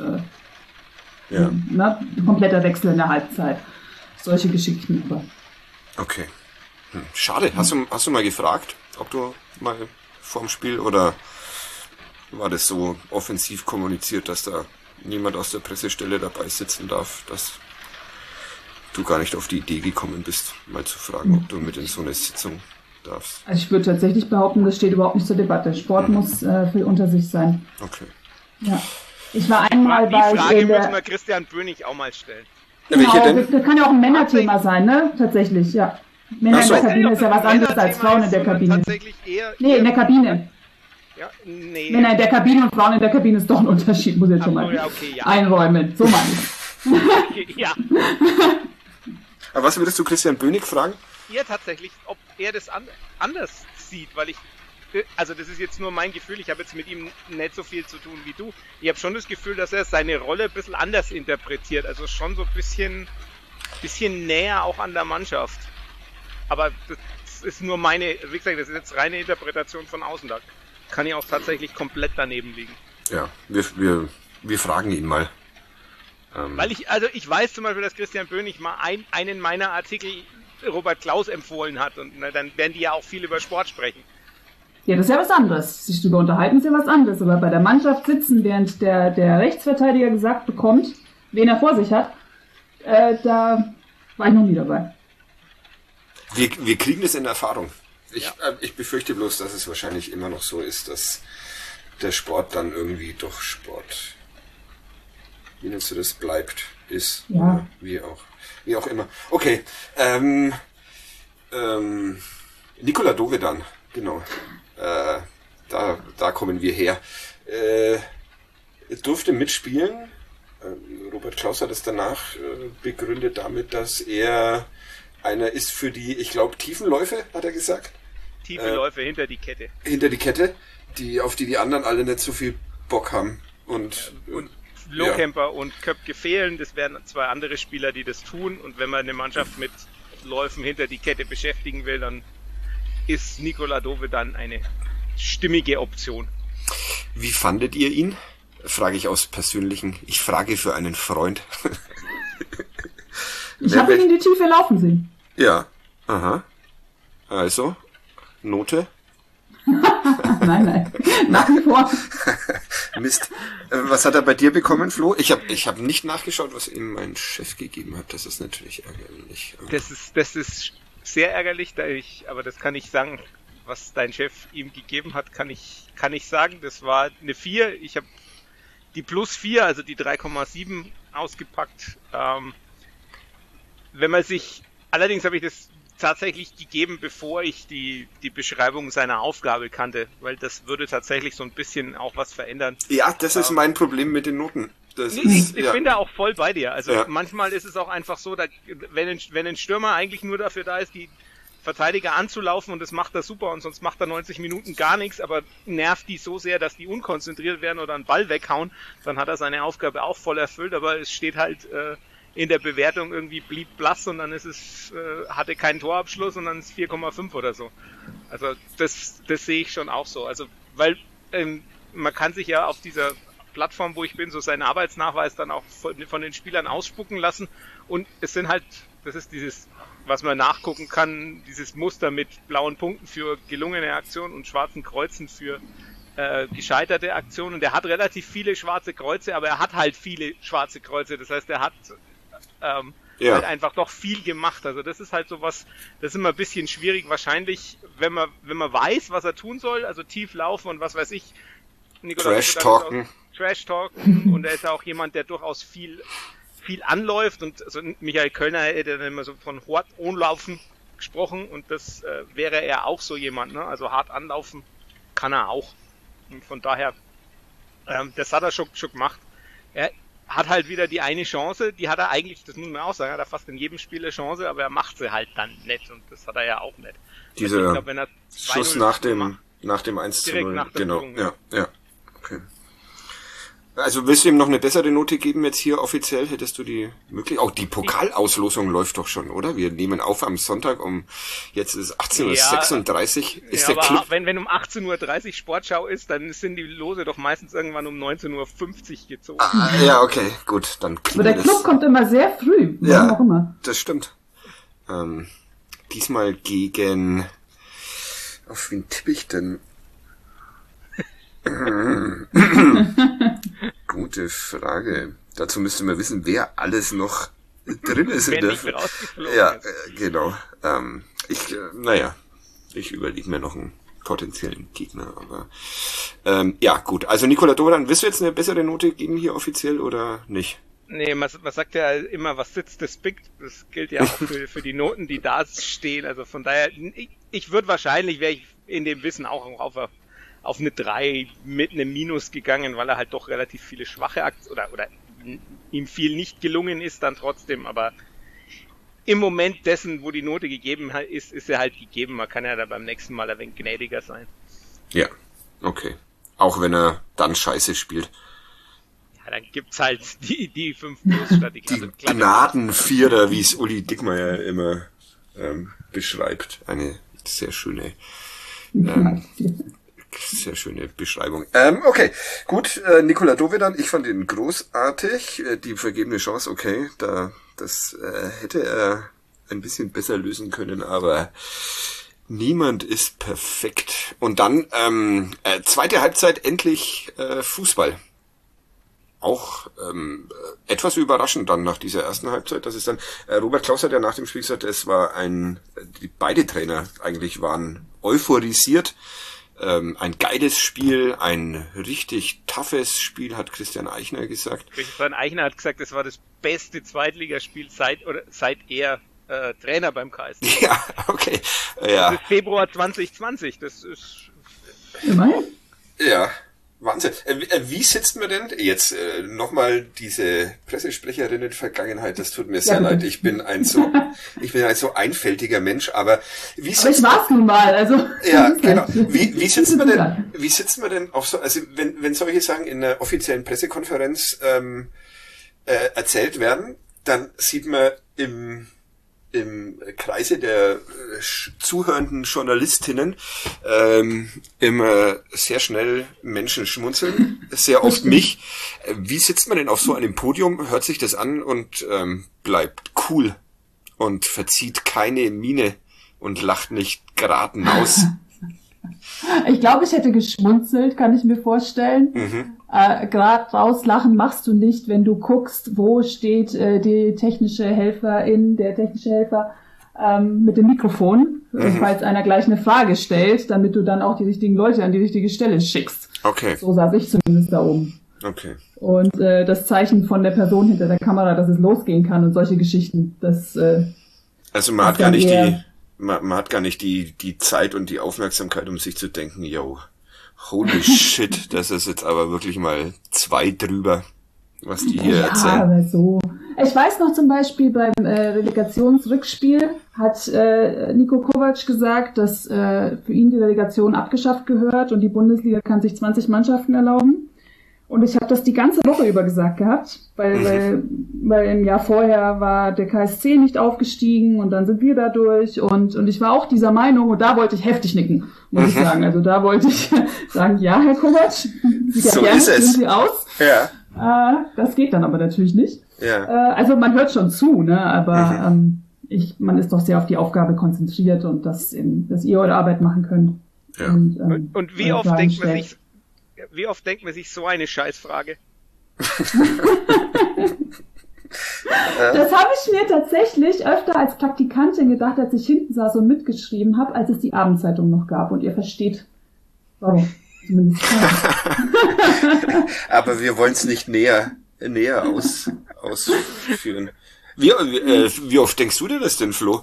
Kompletter Wechsel in der Halbzeit. Solche Geschichten. Okay. Schade. Hast du mal gefragt, ob du mal vorm Spiel oder war das so offensiv kommuniziert, dass da niemand aus der Pressestelle dabei sitzen darf, dass du gar nicht auf die Idee gekommen bist, mal zu fragen, ob du mit in so eine Sitzung darfst? Also ich würde tatsächlich behaupten, das steht überhaupt nicht zur Debatte. Sport muss viel unter sich sein. Okay. Ja. Ich war einmal die Frage müssen wir Christian Bönig auch mal stellen. Genau, das kann ja auch ein Männerthema sein, ne? Tatsächlich, ja. Männer in der Kabine ist ja was anderes als Frauen in der Kabine. Nee, in der Kabine. Ja, nee. Männer in der Kabine und Frauen in der Kabine ist doch ein Unterschied, muss ich jetzt schon mal einräumen. So meine ich. Ja. Aber was würdest du Christian Bönig fragen? Ja, tatsächlich, ob er das anders sieht, weil also das ist jetzt nur mein Gefühl, ich habe jetzt mit ihm nicht so viel zu tun wie du. Ich habe schon das Gefühl, dass er seine Rolle ein bisschen anders interpretiert, also schon so ein bisschen näher auch an der Mannschaft. Aber das ist nur meine, wie gesagt, das ist jetzt reine Interpretation von außen, da kann ich auch tatsächlich komplett daneben liegen. Ja, wir fragen ihn mal. Weil ich weiß zum Beispiel, dass Christian Bönig mal einen meiner Artikel Robert Klaus empfohlen hat. Und dann werden die ja auch viel über Sport sprechen. Ja, das ist ja was anderes. Sich darüber unterhalten ist ja was anderes. Aber bei der Mannschaft sitzen, während der Rechtsverteidiger gesagt bekommt, wen er vor sich hat, da war ich noch nie dabei. Wir kriegen das in Erfahrung. Ich befürchte bloß, dass es wahrscheinlich immer noch so ist, dass der Sport dann irgendwie doch Sport, wie nennst du das, bleibt, ist, ja. Wie auch immer. Okay, Nikola Dovedan, genau, da kommen wir her. Durfte mitspielen. Robert Klaus hat es danach begründet damit, dass er einer ist für die, ich glaube, tiefen Läufe, hat er gesagt. Tiefe Läufe hinter die Kette. Hinter die Kette, auf die anderen alle nicht so viel Bock haben. Und Lohkemper und Köpke fehlen, das wären zwei andere Spieler, die das tun. Und wenn man eine Mannschaft mit Läufen hinter die Kette beschäftigen will, dann ist Nikola Dovedan eine stimmige Option. Wie fandet ihr ihn? Frage ich aus persönlichen. Ich frage für einen Freund. Ich habe ihn in die Tiefe laufen sehen. Ja, aha. Also, Note? Nein, nach wie vor. Mist. Was hat er bei dir bekommen, Flo? Ich hab nicht nachgeschaut, was ihm mein Chef gegeben hat. Das ist natürlich ärgerlich. Das ist sehr ärgerlich, aber das kann ich sagen, was dein Chef ihm gegeben hat, kann ich sagen. Das war eine 4. Ich habe die plus 4, also die 3,7 ausgepackt. Allerdings habe ich das tatsächlich gegeben, bevor ich die Beschreibung seiner Aufgabe kannte, weil das würde tatsächlich so ein bisschen auch was verändern. Ja, das ist mein Problem mit den Noten. Ich bin da auch voll bei dir. Also manchmal ist es auch einfach so, wenn ein Stürmer eigentlich nur dafür da ist, die Verteidiger anzulaufen, und das macht er super, und sonst macht er 90 Minuten gar nichts, aber nervt die so sehr, dass die unkonzentriert werden oder einen Ball weghauen, dann hat er seine Aufgabe auch voll erfüllt, aber es steht halt in der Bewertung irgendwie blieb blass, und dann ist es hatte keinen Torabschluss, und dann ist 4,5 oder so. Also das sehe ich schon auch so. Also weil man kann sich ja auf dieser Plattform, wo ich bin, so seinen Arbeitsnachweis dann auch von den Spielern ausspucken lassen, und es sind halt, das ist dieses, was man nachgucken kann, dieses Muster mit blauen Punkten für gelungene Aktionen und schwarzen Kreuzen für gescheiterte Aktionen. Und er hat relativ viele schwarze Kreuze, aber er hat halt viele schwarze Kreuze. Das heißt, er hat halt einfach doch viel gemacht. Also das ist halt sowas, das ist immer ein bisschen schwierig. Wahrscheinlich, wenn man weiß, was er tun soll, also tief laufen und was weiß ich, Trash-Talken. Und er ist auch jemand, der durchaus viel anläuft, und also Michael Kölner hätte dann immer so von hart anlaufen gesprochen, und das wäre er auch so jemand, ne? Also hart anlaufen kann er auch. Und von daher, das hat er schon gemacht. Er hat halt wieder die eine Chance, die hat er eigentlich, das muss man auch sagen, hat er fast in jedem Spiel eine Chance, aber er macht sie halt dann nicht, und das hat er ja auch nicht. Dieser ich glaub, wenn er Schuss nach dem 1:0. Genau, Führung, ja. Okay. Also willst du ihm noch eine bessere Note geben jetzt hier offiziell? Hättest du die möglich? Auch die Pokalauslosung läuft doch schon, oder? Wir nehmen auf am Sonntag jetzt ist es 18:36 Uhr. Ist der aber Club? wenn um 18:30 Uhr Sportschau ist, dann sind die Lose doch meistens irgendwann um 19:50 Uhr gezogen. Ja, okay, gut, dann aber der Club kommt immer sehr früh, warum auch immer. Das stimmt. Diesmal gegen, auf wen tippe ich denn? Gute Frage. Dazu müsste man wissen, wer alles noch drin ist in der. Ja, genau. Ich überlege mir noch einen potenziellen Gegner, aber ja, gut. Also Nikola Dovedan, willst du jetzt eine bessere Note geben hier offiziell oder nicht? Nee, man sagt ja immer, was sitzt, das biegt. Das gilt ja auch für die Noten, die da stehen. Also von daher, ich würde wahrscheinlich, wäre ich in dem Wissen auch auf eine 3 mit einem Minus gegangen, weil er halt doch relativ viele schwache Aktionen oder ihm viel nicht gelungen ist dann trotzdem, aber im Moment dessen, wo die Note gegeben ist er halt gegeben. Man kann ja da beim nächsten Mal ein wenig gnädiger sein. Ja, okay. Auch wenn er dann scheiße spielt. Ja, dann gibt's halt die 5 Plus statt die Gnadenvierer, wie es Uli Dickmeyer immer beschreibt. Eine sehr schöne Beschreibung. Okay, gut. Nikola Dovedan, ich fand ihn großartig. Die vergebene Chance, okay, das hätte er ein bisschen besser lösen können, aber niemand ist perfekt. Und dann zweite Halbzeit endlich Fußball. Auch etwas überraschend dann nach dieser ersten Halbzeit, dass es dann Robert Klaus hat ja nach dem Spiel gesagt, es war beide Trainer eigentlich waren euphorisiert. Ein geiles Spiel, ein richtig toughes Spiel, hat Christian Eichner gesagt. Christian Eichner hat gesagt, es war das beste Zweitligaspiel seit er Trainer beim KSC. Ja, okay. Ja. Das ist Februar 2020, das ist... Immerhin. Ja, Wahnsinn. Wie sitzt man denn jetzt nochmal diese Pressesprecherinnen-Vergangenheit? Das tut mir sehr leid. Ich bin ein so einfältiger Mensch, aber wie Aber ich war's nun mal, also. Ja, genau. Wie sitzt man denn auf so, also wenn solche Sachen in einer offiziellen Pressekonferenz erzählt werden, dann sieht man im Kreise der zuhörenden Journalistinnen immer sehr schnell Menschen schmunzeln, sehr oft mich. Wie sitzt man denn auf so einem Podium, hört sich das an und bleibt cool und verzieht keine Miene und lacht nicht geraten aus? Ich glaube, ich hätte geschmunzelt, kann ich mir vorstellen. Gerade rauslachen machst du nicht, wenn du guckst, wo steht die technische Helferin, der technische Helfer mit dem Mikrofon, falls einer gleich eine Frage stellt, damit du dann auch die richtigen Leute an die richtige Stelle schickst. Okay. So saß ich zumindest da oben. Okay. Und das Zeichen von der Person hinter der Kamera, dass es losgehen kann und solche Geschichten, das also man hat gar nicht man hat gar nicht die Zeit und die Aufmerksamkeit, um sich zu denken, yo, holy shit, das ist jetzt aber wirklich mal 2 drüber, was die hier erzählen. Ja, aber so. Ich weiß noch zum Beispiel beim Relegationsrückspiel hat Niko Kovac gesagt, dass für ihn die Relegation abgeschafft gehört und die Bundesliga kann sich 20 Mannschaften erlauben. Und ich habe das die ganze Woche über gesagt gehabt, weil im Jahr vorher war der KSC nicht aufgestiegen und dann sind wir da durch und ich war auch dieser Meinung und da wollte ich heftig nicken, muss ich sagen. Also da wollte ich sagen, ja, Herr Kovac, so ist es. Sie aus. Ja. Das geht dann aber natürlich nicht. Ja. Also man hört schon zu, ne, aber man ist doch sehr auf die Aufgabe konzentriert und dass ihr eure Arbeit machen könnt. Ja. Und wie oft denkt man sich so eine Scheißfrage? Das habe ich mir tatsächlich öfter als Praktikantin gedacht, als ich hinten saß und mitgeschrieben habe, als es die Abendzeitung noch gab. Und ihr versteht, warum. Zumindest Aber wir wollen es nicht näher ausführen. Wie oft denkst du dir das denn, Flo?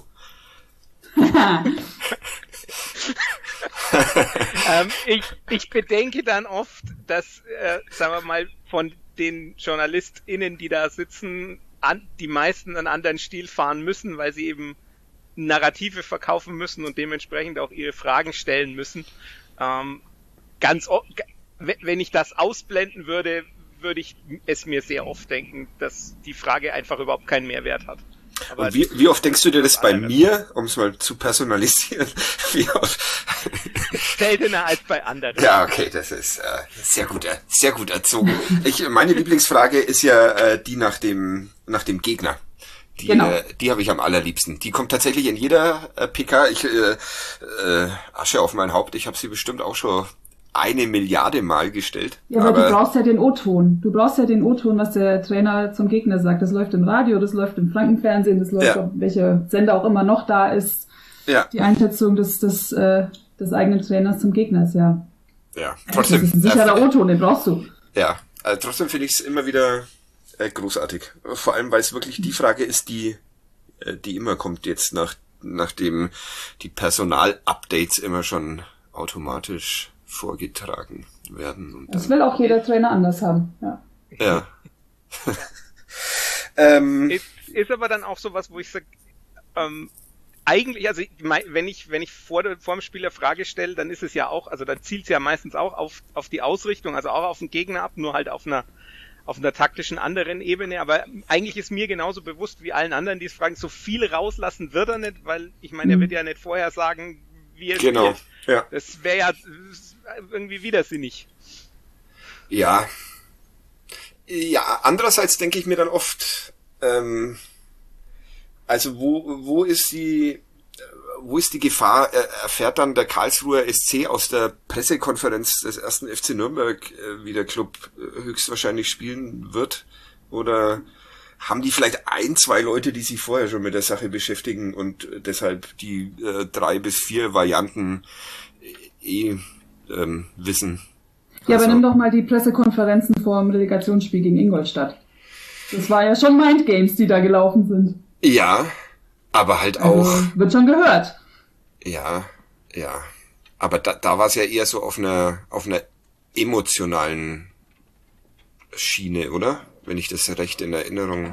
Ich bedenke dann oft, dass, sagen wir mal, von den JournalistInnen, die da sitzen, die meisten einen anderen Stil fahren müssen, weil sie eben Narrative verkaufen müssen und dementsprechend auch ihre Fragen stellen müssen. Wenn ich das ausblenden würde, würde ich es mir sehr oft denken, dass die Frage einfach überhaupt keinen Mehrwert hat. Aber und wie oft denkst du dir das bei mir, um es mal zu personalisieren? Wie oft? Seltener als bei anderen. Ja, okay, das ist sehr gut erzogen. Meine Lieblingsfrage ist ja die nach dem Gegner. Die habe ich am allerliebsten. Die kommt tatsächlich in jeder PK. Asche auf mein Haupt. Ich habe sie bestimmt auch schon 1 Milliarde Mal gestellt. Ja, aber du brauchst ja den O-Ton. Du brauchst ja den O-Ton, was der Trainer zum Gegner sagt. Das läuft im Radio, das läuft im Frankenfernsehen, das läuft auf welche Sender auch immer noch da ist. Ja. Die Einschätzung des eigenen Trainers zum Gegner ist ja. Ja, trotzdem. Das ist ein sicherer O-Ton, den brauchst du. Ja, trotzdem finde ich es immer wieder großartig. Vor allem, weil es wirklich die Frage ist, die immer kommt jetzt, nachdem die Personal-Updates immer schon automatisch vorgetragen werden. Und das will auch jeder Trainer anders haben, ja. Ja. Ist aber dann auch sowas, wo ich sage, eigentlich, also wenn ich vor dem Spiel eine Frage stelle, dann ist es ja auch, also dann zielt es ja meistens auch auf die Ausrichtung, also auch auf den Gegner ab, nur halt auf einer taktischen anderen Ebene, aber eigentlich ist mir genauso bewusst wie allen anderen, die es fragen, so viel rauslassen wird er nicht, weil ich meine, er wird ja nicht vorher sagen, wie er spielt. Ja. Das wäre ja irgendwie widersinnig. Ja, andererseits denke ich mir dann oft, Also wo ist die Gefahr? Erfährt dann der Karlsruher SC aus der Pressekonferenz des 1. FC Nürnberg, wie der Club höchstwahrscheinlich spielen wird? Oder haben die vielleicht 2 Leute, die sich vorher schon mit der Sache beschäftigen und deshalb die 3 bis 4 Varianten wissen? Ja, aber nimm doch mal die Pressekonferenzen vor dem Relegationsspiel gegen Ingolstadt. Das war ja schon Mindgames, die da gelaufen sind. Ja, aber halt auch... Also, wird schon gehört. Ja. Aber da war es ja eher so auf einer emotionalen Schiene, oder? Wenn ich das recht in Erinnerung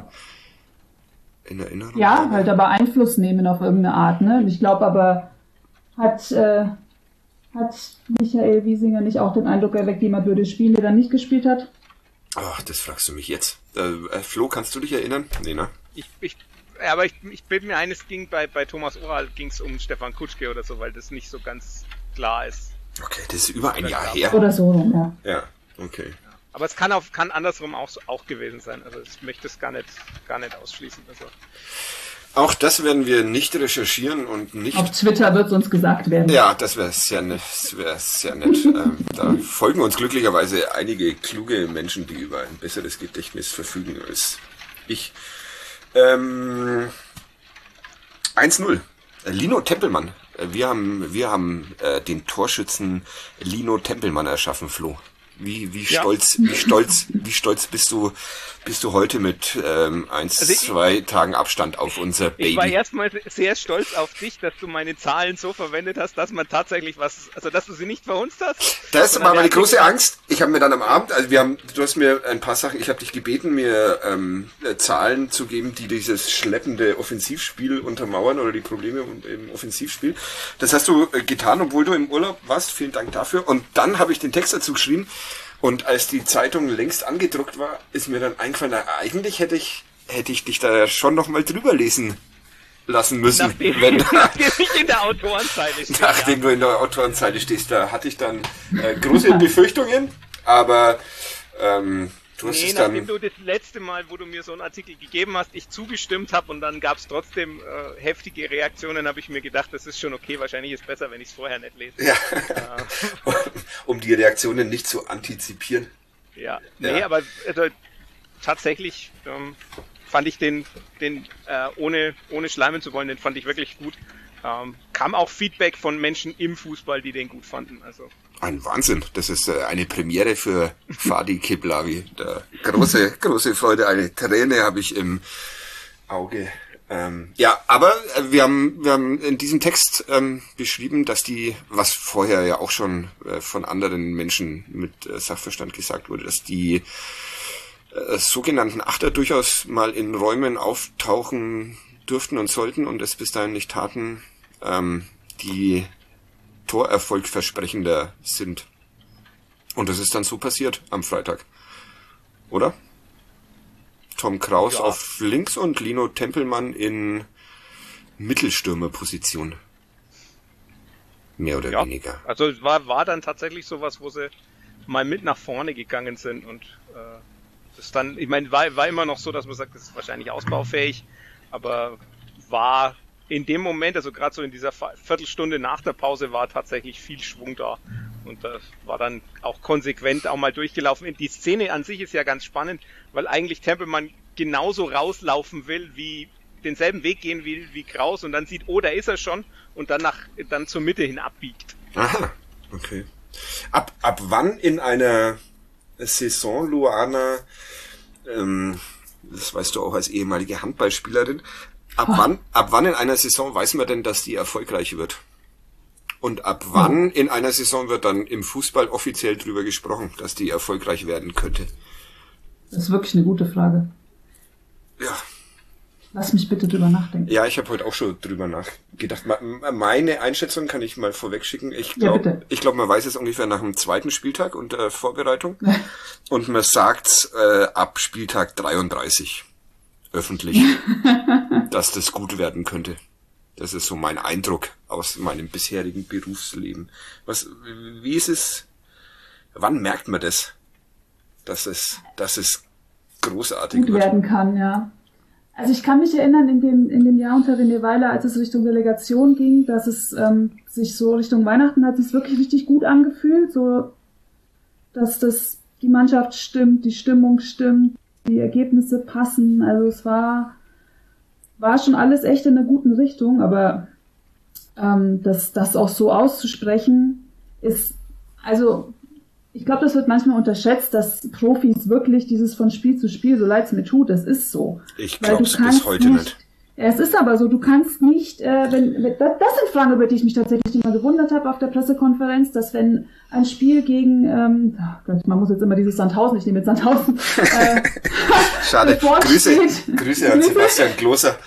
ja, habe. halt aber Einfluss nehmen auf irgendeine Art, ne? Ich glaube aber, hat Michael Wiesinger nicht auch den Eindruck erweckt, jemand würde spielen, der dann nicht gespielt hat? Ach, das fragst du mich jetzt. Flo, kannst du dich erinnern? Nee, ne? Aber ich bilde mir ein, es ging bei Thomas Oral ging's um Stefan Kutschke oder so, weil das nicht so ganz klar ist. Okay, das ist über ein Jahr her. Oder so, ja. Ja, okay. Aber es kann andersrum auch gewesen sein. Also ich möchte es gar nicht ausschließen. Also. Auch das werden wir nicht recherchieren und nicht... Auf Twitter wird es uns gesagt werden. Ja, das wäre sehr nett. Da folgen uns glücklicherweise einige kluge Menschen, die über ein besseres Gedächtnis verfügen als ich. 1-0. Lino Tempelmann. Wir haben den Torschützen Lino Tempelmann erschaffen, Flo. Wie stolz bist du heute mit 2 Tagen Abstand auf unser Baby? Ich war erstmal sehr stolz auf dich, dass du meine Zahlen so verwendet hast, dass man tatsächlich dass du sie nicht verhunzt hast. Das war meine große Angst. Ich habe mir dann am Abend, du hast mir ein paar Sachen, ich habe dich gebeten, mir Zahlen zu geben, die dieses schleppende Offensivspiel untermauern oder die Probleme im Offensivspiel. Das hast du getan, obwohl du im Urlaub warst. Vielen Dank dafür. Und dann habe ich den Text dazu geschrieben. Und als die Zeitung längst angedruckt war, ist mir dann eingefallen, eigentlich hätte ich dich da schon noch mal drüber lesen lassen müssen. Nachdem ich in der Autorenzeile stehe. Nachdem du in der Autorenzeile stehst, da hatte ich dann große Befürchtungen, aber du hast es dann... Nachdem du das letzte Mal, wo du mir so einen Artikel gegeben hast, ich zugestimmt habe und dann gab es trotzdem heftige Reaktionen, habe ich mir gedacht, das ist schon okay, wahrscheinlich ist es besser, wenn ich es vorher nicht lese. Ja, um die Reaktionen nicht zu antizipieren. Ja, nee, aber also, tatsächlich fand ich den ohne schleimen zu wollen, den fand ich wirklich gut. Kam auch Feedback von Menschen im Fußball, die den gut fanden. Also ein Wahnsinn. Das ist eine Premiere für Fadi Kiblavi. Große Freude, eine Träne habe ich im Auge. Ja, aber wir haben in diesem Text beschrieben, dass was vorher ja auch schon von anderen Menschen mit Sachverstand gesagt wurde, dass die sogenannten Achter durchaus mal in Räumen auftauchen dürften und sollten und es bis dahin nicht taten, die Torerfolg versprechender sind. Und das ist dann so passiert am Freitag. Oder? Tom Kraus auf links und Lino Tempelmann in Mittelstürmerposition. Mehr oder weniger. Also es war dann tatsächlich sowas, wo sie mal mit nach vorne gegangen sind und das dann, ich meine, war immer noch so, dass man sagt, das ist wahrscheinlich ausbaufähig, aber war in dem Moment, also gerade so in dieser Viertelstunde nach der Pause, war tatsächlich viel Schwung da. Und das war dann auch konsequent auch mal durchgelaufen. Die Szene an sich ist ja ganz spannend, weil eigentlich Tempelmann genauso rauslaufen will, wie denselben Weg gehen wie Kraus und dann sieht, da ist er schon und dann zur Mitte hin abbiegt. Aha, okay. Ab wann in einer Saison, Luana, das weißt du auch als ehemalige Handballspielerin, ab wann in einer Saison weiß man denn, dass die erfolgreich wird? Und ab wann in einer Saison wird dann im Fußball offiziell drüber gesprochen, dass die erfolgreich werden könnte? Das ist wirklich eine gute Frage. Ja. Lass mich bitte drüber nachdenken. Ja, ich habe heute auch schon drüber nachgedacht. Meine Einschätzung kann ich mal vorwegschicken. Ich glaube, man weiß es ungefähr nach dem 2. Spieltag unter Vorbereitung. Und man sagt ab Spieltag 33 öffentlich, dass das gut werden könnte. Das ist so mein Eindruck aus meinem bisherigen Berufsleben. Wie ist es? Wann merkt man das? Dass es großartig gut werden kann, ja. Also ich kann mich erinnern, in dem Jahr unter René Weiler, als es Richtung Relegation ging, dass es sich so Richtung Weihnachten hat sich wirklich richtig gut angefühlt, so dass die Mannschaft stimmt, die Stimmung stimmt, die Ergebnisse passen. Also es war schon alles echt in einer guten Richtung, aber das auch so auszusprechen ist, also ich glaube, das wird manchmal unterschätzt, dass Profis wirklich dieses von Spiel zu Spiel, so leid es mir tut, das ist so. Ich glaube es bis heute nicht. Ja, es ist aber so, du kannst nicht, das sind Fragen, über die ich mich tatsächlich immer gewundert habe auf der Pressekonferenz, dass wenn ein Spiel gegen, oh Gott, man muss jetzt immer dieses Sandhausen, ich nehme jetzt Sandhausen. Schade, Grüße an Sebastian Gloser.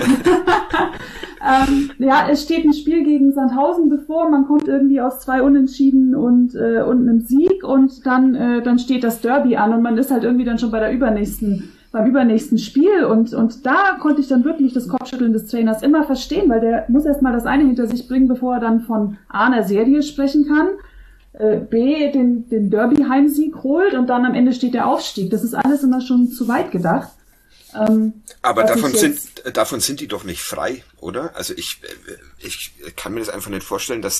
Ja, es steht ein Spiel gegen Sandhausen bevor, man kommt irgendwie aus 2 Unentschieden und einem Sieg und dann steht das Derby an und man ist halt irgendwie dann schon beim übernächsten Spiel und da konnte ich dann wirklich das Kopfschütteln des Trainers immer verstehen, weil der muss erstmal das eine hinter sich bringen, bevor er dann von A einer Serie sprechen kann, B den Derby-Heimsieg holt und dann am Ende steht der Aufstieg. Das ist alles immer schon zu weit gedacht. Aber davon sind die doch nicht frei, oder? Also ich kann mir das einfach nicht vorstellen, dass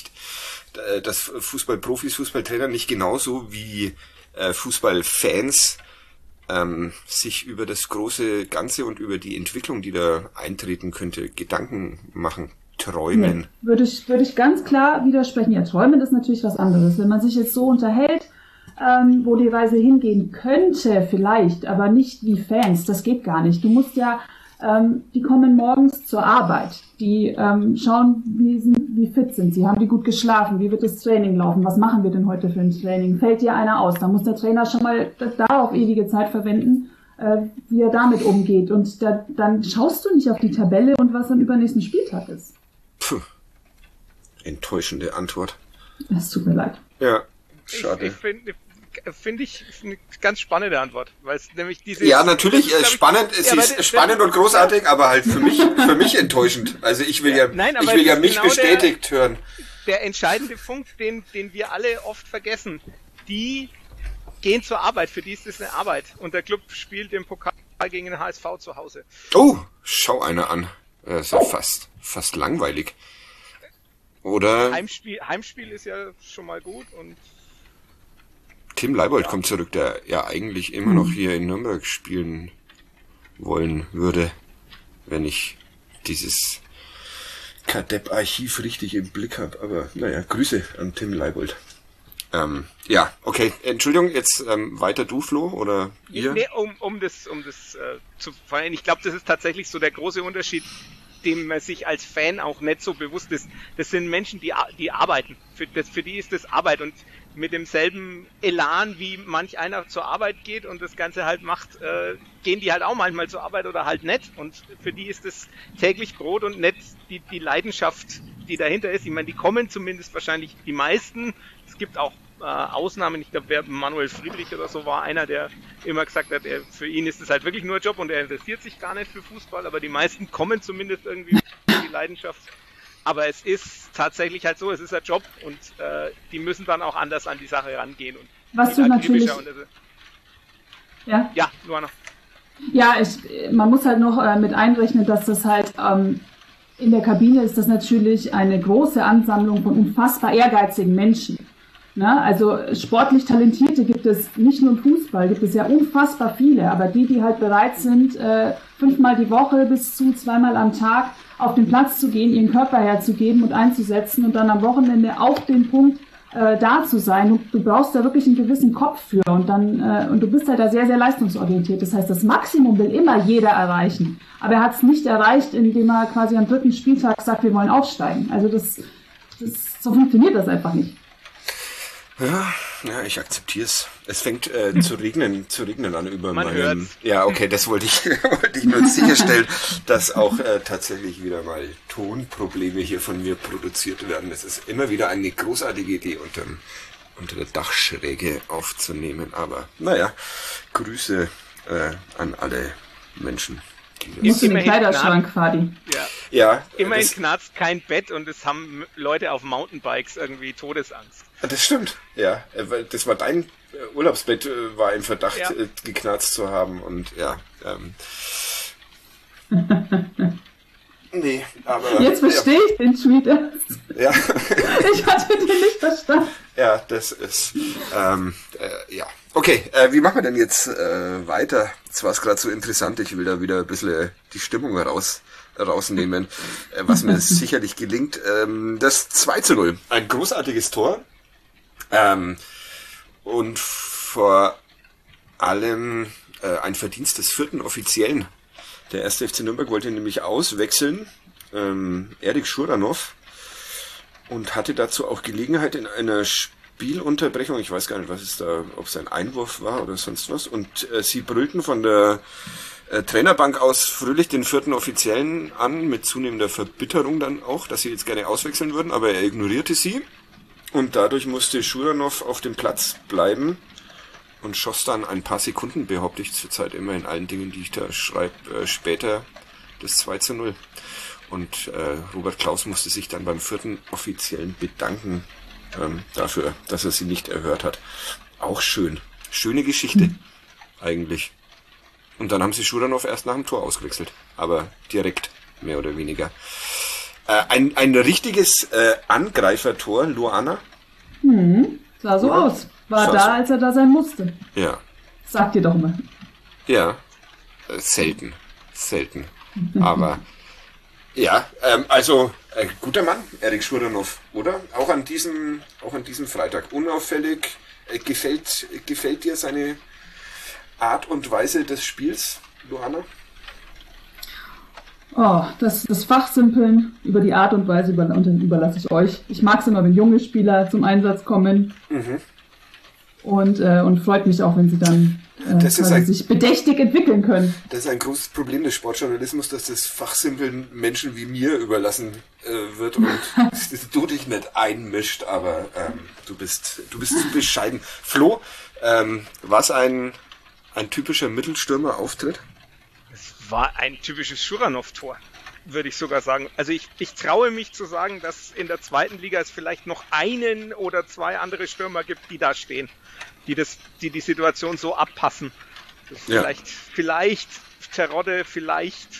Fußballprofis, Fußballtrainer nicht genauso wie Fußballfans sich über das große Ganze und über die Entwicklung, die da eintreten könnte, Gedanken machen, träumen. Nee, würde ich ganz klar widersprechen. Ja, träumen ist natürlich was anderes. Wenn man sich jetzt so unterhält, wo die Reise hingehen könnte vielleicht, aber nicht wie Fans, das geht gar nicht. Du musst ja, die kommen morgens zur Arbeit, die schauen, wie fit sind sie, haben die gut geschlafen, wie wird das Training laufen, was machen wir denn heute für ein Training, fällt dir einer aus, dann muss der Trainer schon mal darauf ewige Zeit verwenden, wie er damit umgeht und dann schaust du nicht auf die Tabelle und was am übernächsten Spieltag ist. Puh. Enttäuschende Antwort. Es tut mir leid. Ja, schade. Ich finde ich eine ganz spannende Antwort, weil es nämlich diese... Ja, natürlich, spannend, sie ist spannend und großartig, aber halt für mich enttäuschend. Also ich will ja mich genau bestätigt hören. Der entscheidende Punkt, den wir alle oft vergessen, die gehen zur Arbeit, für die ist es eine Arbeit und der Club spielt im Pokal gegen den HSV zu Hause. Oh, schau einer an. Das ist ja fast langweilig. Oder? Heimspiel ist ja schon mal gut und Tim Leibold kommt zurück, der ja eigentlich immer noch hier in Nürnberg spielen wollen würde, wenn ich dieses Kadepp-Archiv richtig im Blick habe. Aber naja, Grüße an Tim Leibold. Ja, okay. Entschuldigung, jetzt weiter du, Flo, oder ihr? Nee, um das zu feiern. Ich glaube, das ist tatsächlich so der große Unterschied, dem man sich als Fan auch nicht so bewusst ist. Das sind Menschen, die arbeiten. Für die ist das Arbeit und mit demselben Elan, wie manch einer zur Arbeit geht und das Ganze halt macht, gehen die halt auch manchmal zur Arbeit oder halt nicht. Und für die ist das täglich Brot und nicht die Leidenschaft, die dahinter ist. Ich meine, die kommen zumindest wahrscheinlich die meisten. Es gibt auch Ausnahmen. Ich glaube, Manuel Friedrich oder so war einer, der immer gesagt hat, für ihn ist es halt wirklich nur ein Job und er interessiert sich gar nicht für Fußball. Aber die meisten kommen zumindest irgendwie für die Leidenschaft. Aber es ist tatsächlich halt so, es ist ein Job und die müssen dann auch anders an die Sache rangehen. Und was du natürlich... Ja, Luana. Ja, man muss halt noch mit einrechnen, dass das halt in der Kabine ist das natürlich eine große Ansammlung von unfassbar ehrgeizigen Menschen. Ne? Also sportlich Talentierte gibt es nicht nur im Fußball, gibt es ja unfassbar viele, aber die halt bereit sind, 5-mal die Woche bis zu 2-mal am Tag auf den Platz zu gehen, ihren Körper herzugeben und einzusetzen und dann am Wochenende auf den Punkt da zu sein. Du brauchst da wirklich einen gewissen Kopf für und du bist halt da sehr, sehr leistungsorientiert. Das heißt, das Maximum will immer jeder erreichen. Aber er hat es nicht erreicht, indem er quasi am 3. Spieltag sagt, wir wollen aufsteigen. Also so funktioniert das einfach nicht. Ja, ich akzeptiere es. Es fängt zu regnen an über Man meinem... hört's. Ja, okay, das wollte ich nur sicherstellen, dass auch tatsächlich wieder mal Tonprobleme hier von mir produziert werden. Es ist immer wieder eine großartige Idee, unter der Dachschräge aufzunehmen. Aber naja, Grüße an alle Menschen. Du musst in den Kleiderschrank, Fadi. Ja, immerhin knarzt kein Bett und es haben Leute auf Mountainbikes irgendwie Todesangst. Das stimmt, ja. Das war dein Urlaubsbett, war im Verdacht, geknarzt zu haben und ja. Nee, aber... Jetzt verstehe ich den Tweet erst. Ja. Ich hatte den nicht verstanden. Ja, das ist... ja. Okay, wie machen wir denn jetzt weiter? Jetzt war es gerade so interessant, ich will da wieder ein bisschen die Stimmung rausnehmen, was mir sicherlich gelingt. Das 2:0, ein großartiges Tor. Und vor allem ein Verdienst des 4. Offiziellen. Der 1. FC Nürnberg wollte nämlich auswechseln, Erik Schuranov, und hatte dazu auch Gelegenheit in einer Spielunterbrechung, ich weiß gar nicht, was es da, ob es ein Einwurf war oder sonst was, und sie brüllten von der Trainerbank aus fröhlich den 4. Offiziellen an, mit zunehmender Verbitterung dann auch, dass sie jetzt gerne auswechseln würden, aber er ignorierte sie, und dadurch musste Schuranov auf dem Platz bleiben und schoss dann ein paar Sekunden, behaupte ich zurzeit immer in allen Dingen, die ich da schreibe, später das 2:0. Und Robert Klaus musste sich dann beim 4. Offiziellen bedanken dafür, dass er sie nicht erhört hat. Auch schön. Schöne Geschichte, eigentlich. Und dann haben sie Schuranov erst nach dem Tor ausgewechselt. Aber direkt, mehr oder weniger. Ein richtiges Angreifertor, Luana. Sah so aus. War Sah da, so. als er da sein musste. Ja. Sagt ihr doch mal. Ja. Selten. Aber ja, also guter Mann, Erik Schuranov, oder? Auch an diesem Freitag. Unauffällig. Gefällt dir seine Art und Weise des Spiels, Luana? Oh, das Fachsimpeln über die Art und Weise überlasse ich euch. Ich mag es immer, wenn junge Spieler zum Einsatz kommen. Und freut mich auch, wenn sie dann sich bedächtig entwickeln können. Das ist ein großes Problem des Sportjournalismus, dass das Fachsimpeln Menschen wie mir überlassen wird und du dich nicht einmischt, aber du bist zu bescheiden. Flo, war es ein typischer Mittelstürmer-Auftritt? Es war ein typisches Schuranov-Tor, würde ich sogar sagen. Also ich traue mich zu sagen, dass in der 2. Liga es vielleicht noch einen oder 2 andere Stürmer gibt, die da stehen, die Situation so abpassen. Ja. Vielleicht Terodde, vielleicht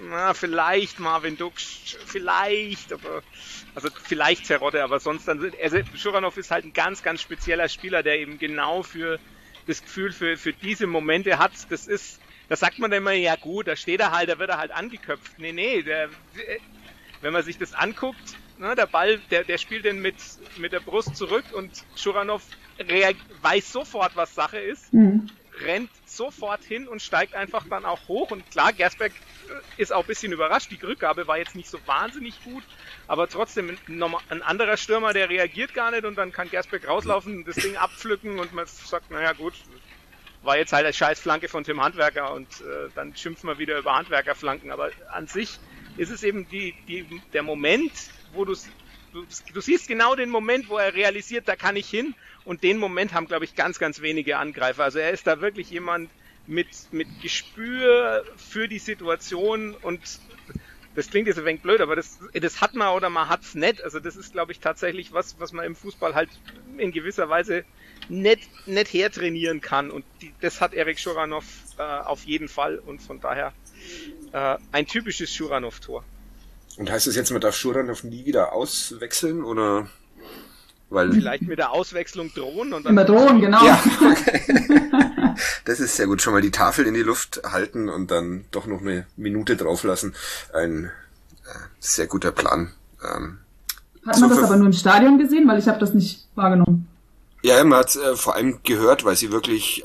Marvin Duksch, vielleicht Terodde, aber sonst dann Schuranov ist halt ein ganz, ganz spezieller Spieler, der eben genau für das Gefühl für diese Momente hat. Da sagt man dann immer, ja gut, da steht er halt, da wird er halt angeköpft. Nee, wenn man sich das anguckt, ne, der Ball, der spielt den mit der Brust zurück und Schuranov weiß sofort, was Sache ist, rennt sofort hin und steigt einfach dann auch hoch. Und klar, Gersbeck ist auch ein bisschen überrascht, die Rückgabe war jetzt nicht so wahnsinnig gut, aber trotzdem ein anderer Stürmer, der reagiert gar nicht und dann kann Gersbeck rauslaufen, das Ding abpflücken und man sagt, naja gut, war jetzt halt eine Scheißflanke von Tim Handwerker und dann schimpfen wir wieder über Handwerkerflanken, aber an sich ist es eben der Moment, wo du siehst genau den Moment, wo er realisiert, da kann ich hin, und den Moment haben, glaube ich, ganz, ganz wenige Angreifer. Also er ist da wirklich jemand mit Gespür für die Situation, und das klingt jetzt ein wenig blöd, aber das hat man oder man hat's nicht. Also das ist, glaube ich, tatsächlich was man im Fußball halt in gewisser Weise nicht hertrainieren kann, und das hat Erik Schuranov auf jeden Fall, und von daher ein typisches Schuranov-Tor. Und heißt das jetzt, man darf Schuranov nie wieder auswechseln, oder? Weil vielleicht mit der Auswechslung drohen und dann... Immer drohen, genau. Ja, okay. Das ist sehr gut. Schon mal die Tafel in die Luft halten und dann doch noch eine Minute drauflassen. Ein sehr guter Plan. Hat man das aber nur im Stadion gesehen? Weil ich habe das nicht wahrgenommen. Ja, man hat vor allem gehört, weil sie wirklich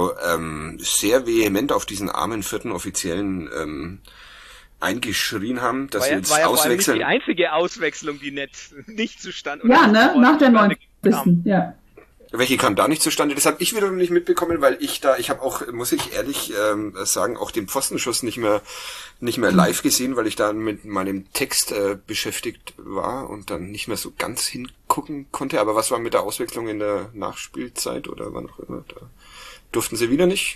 sehr vehement auf diesen armen 4. Offiziellen eingeschrien haben, dass sie jetzt auswechseln. War ja nicht die einzige Auswechslung, die nicht zustande... Ja, ne? Nach der 90. Ja. Welche kam da nicht zustande? Das habe ich wiederum nicht mitbekommen, weil ich habe auch, muss ich ehrlich sagen, auch den Pfostenschuss nicht mehr live gesehen, weil ich da mit meinem Text beschäftigt war und dann nicht mehr so ganz hingucken konnte. Aber was war mit der Auswechslung in der Nachspielzeit oder wann auch immer? Da durften sie wieder nicht?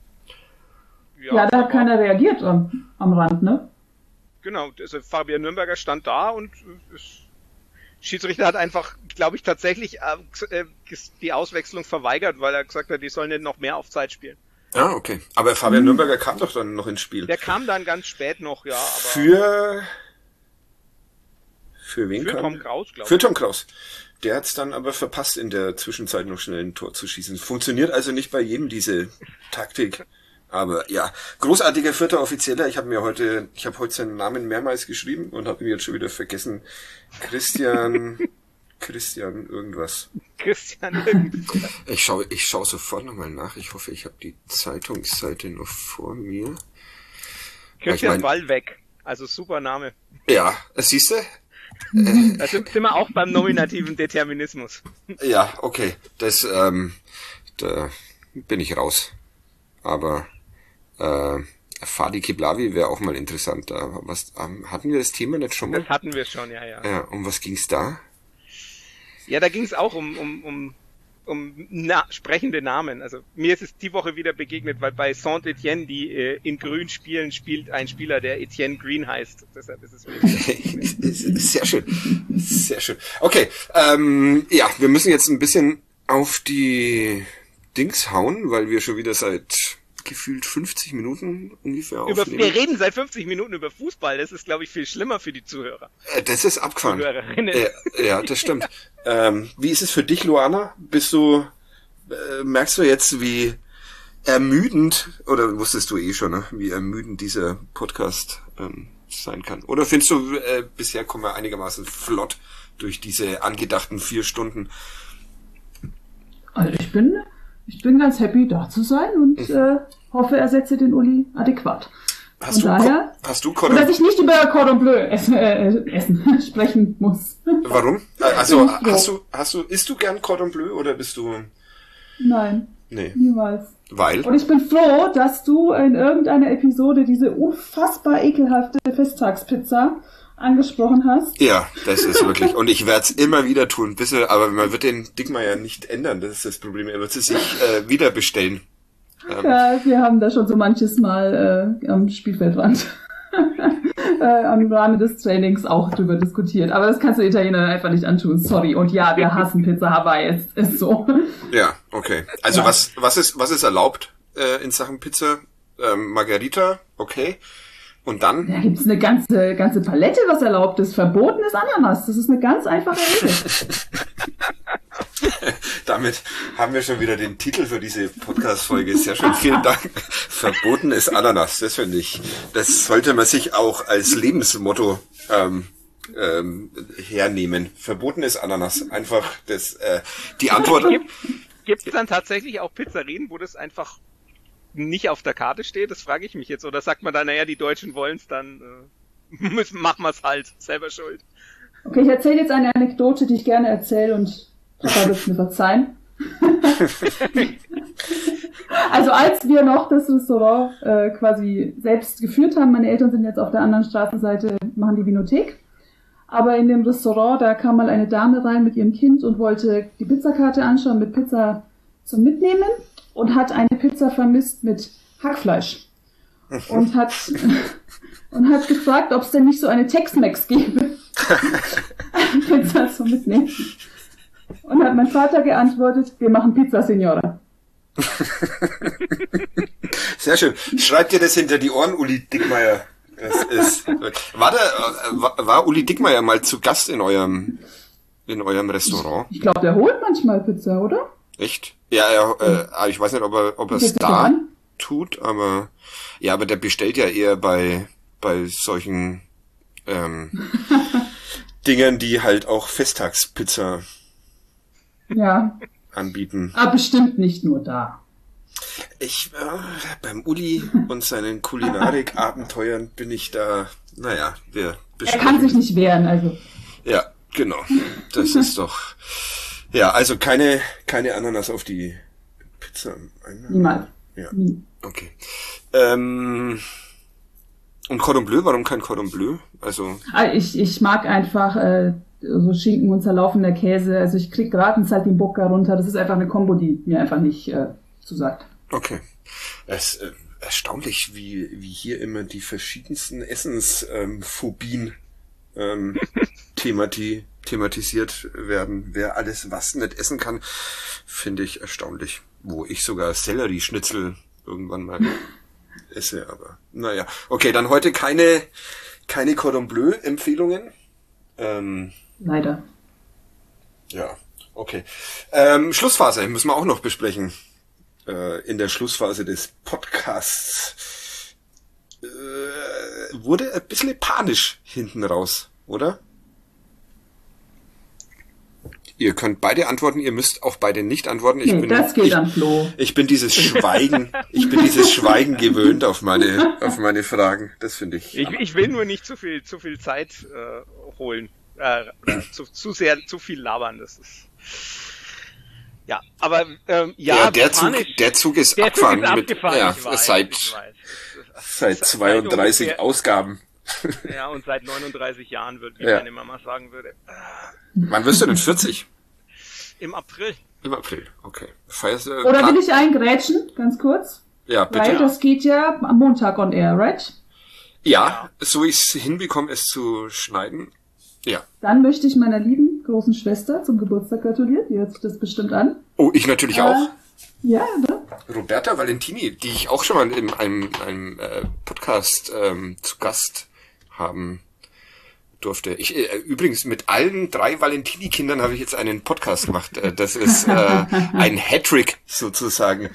Ja, da hat keiner reagiert am Rand, ne? Genau, also Fabian Nürnberger stand da und Schiedsrichter hat einfach, glaube ich, tatsächlich die Auswechslung verweigert, weil er gesagt hat, die sollen nicht noch mehr auf Zeit spielen. Ah, okay. Aber Fabian Nürnberger kam doch dann noch ins Spiel. Der kam dann ganz spät noch, ja. Aber für wen für kam? Tom Kraus, glaube ich. Für Tom Kraus. Der hat's dann aber verpasst, in der Zwischenzeit noch schnell ein Tor zu schießen. Funktioniert also nicht bei jedem diese Taktik. Aber ja, großartiger vierter Offizieller. Ich habe heute seinen Namen mehrmals geschrieben und habe ihn jetzt schon wieder vergessen. Christian irgendwas. Christian irgendwas. Ich schau sofort nochmal nach. Ich hoffe, ich habe die Zeitungsseite noch vor mir. Christian Wallweg. Also super Name. Ja, siehst du? Da sind wir auch beim nominativen Determinismus. Ja, okay. Da bin ich raus. Aber Fadi Kiblavi wäre auch mal interessant. Hatten wir das Thema nicht schon mal? Das hatten wir schon, ja. Ja, um was ging's da? Ja, da ging es auch um sprechende Namen. Also mir ist es die Woche wieder begegnet, weil bei Saint-Etienne, die in Grün spielen, spielt ein Spieler, der Etienne Green heißt. Deshalb ist es wieder Sehr schön. Sehr schön. Okay, ja, wir müssen jetzt ein bisschen auf die Dings hauen, weil wir schon wieder seit gefühlt 50 Minuten ungefähr aufnehmen. Wir reden seit 50 Minuten über Fußball. Das ist, glaube ich, viel schlimmer für die Zuhörer. Das ist abgefahren. Zuhörerinnen. Ja, das stimmt. Wie ist es für dich, Luana? Merkst du jetzt, wie ermüdend, oder wusstest du schon, ne, wie ermüdend dieser Podcast sein kann? Oder findest du, bisher kommen wir einigermaßen flott durch diese angedachten 4 Stunden? Also ich bin ganz happy, da zu sein und hoffe, er setze den Uli adäquat. Hast du und dass ich nicht über Cordon Bleu essen sprechen muss. Warum? Also, isst du gern Cordon Bleu oder bist du... Nein. Nee. Niemals. Weil? Und ich bin froh, dass du in irgendeiner Episode diese unfassbar ekelhafte Festtagspizza angesprochen hast. Ja, das ist wirklich. Und ich werde es immer wieder tun, aber man wird den Dickmeier nicht ändern, das ist das Problem. Er wird sie sich wieder bestellen. Ja, wir haben da schon so manches Mal am Spielfeldrand am Rahmen des Trainings auch drüber diskutiert. Aber das kannst du Italienern einfach nicht antun, sorry. Und ja, wir hassen Pizza Hawaii, ist so. Ja, okay. Also ja. Was ist erlaubt in Sachen Pizza? Margherita, okay. Und dann? Da gibt's eine ganze Palette, was erlaubt ist. Verboten ist Ananas. Das ist eine ganz einfache Regel. Damit haben wir schon wieder den Titel für diese Podcast-Folge. Sehr schön, vielen Dank. Verboten ist Ananas, das finde ich. Das sollte man sich auch als Lebensmotto hernehmen. Verboten ist Ananas. Einfach die Antwort. Gibt es dann tatsächlich auch Pizzerien, wo das einfach nicht auf der Karte steht? Das frage ich mich jetzt. Oder sagt man dann, naja, die Deutschen wollen es, dann machen wir es halt. Selber schuld. Okay, ich erzähle jetzt eine Anekdote, die ich gerne erzähle und Papa wird mir verzeihen. Also als wir noch das Restaurant quasi selbst geführt haben, meine Eltern sind jetzt auf der anderen Straßenseite, machen die Vinothek. Aber in dem Restaurant, da kam mal eine Dame rein mit ihrem Kind und wollte die Pizzakarte anschauen mit Pizza zum Mitnehmen und hat eine Pizza vermisst mit Hackfleisch. Und hat gefragt, ob es denn nicht so eine Tex-Mex gäbe. Pizza zum Mitnehmen. Und hat mein Vater geantwortet, wir machen Pizza, Signora. Sehr schön. Schreibt dir das hinter die Ohren, Uli Dickmeier. War Uli Dickmeier mal zu Gast in eurem Restaurant? Ich glaube, der holt manchmal Pizza, oder? Echt? Ja, ich weiß nicht, ob er es da tut, aber ja, aber der bestellt ja eher bei solchen Dingern, die halt auch Festtagspizza anbieten. Aber bestimmt nicht nur da. Beim Uli und seinen Kulinarik-Abenteuern bin ich da, naja, er kann sich nicht wehren, also. Ja, genau. Das ist doch, ja, also keine Ananas auf die Pizza. Niemals. Ja, okay. Und Cordon Bleu, warum kein Cordon Bleu? Also ich mag einfach so Schinken und zerlaufener Käse. Also ich krieg gerade einen Saltimbocca runter. Das ist einfach eine Kombo, die mir einfach nicht zusagt. Okay. Es ist erstaunlich, wie hier immer die verschiedensten Essensphobien thematisiert werden. Wer alles was nicht essen kann, finde ich erstaunlich. Wo ich sogar Sellerieschnitzel irgendwann mal esse, aber naja. Okay, dann heute keine Cordon Bleu Empfehlungen. Leider. Ja, okay. Schlussphase müssen wir auch noch besprechen. In der Schlussphase des Podcasts wurde ein bisschen panisch hinten raus, oder? Ihr könnt beide antworten, ihr müsst auch beide nicht antworten. Das geht an Flo. Ich bin dieses Schweigen gewöhnt auf meine Fragen. Das finde ich. Ich will nur nicht zu viel Zeit holen. Zu viel labern. Das ist. Ja, aber der Zug ist abgefahren. Seit 32 Ausgaben. Ja, und seit 39 Jahren wie meine Mama sagen würde. Wann wirst du denn 40? Im April. Im April, okay. Feierst du, oder will ich eingrätschen, ganz kurz? Ja, bitte. Weil das geht ja am Montag on air, right? Ja, so ich es hinbekomme, es zu schneiden. Ja. Dann möchte ich meiner lieben großen Schwester zum Geburtstag gratulieren. Die hört sich das bestimmt an. Oh, ich natürlich auch. Ja, ne? Roberta Valentini, die ich auch schon mal in einem Podcast zu Gast haben durfte. Übrigens mit allen 3 Valentini-Kindern habe ich jetzt einen Podcast gemacht. Das ist ein Hattrick sozusagen.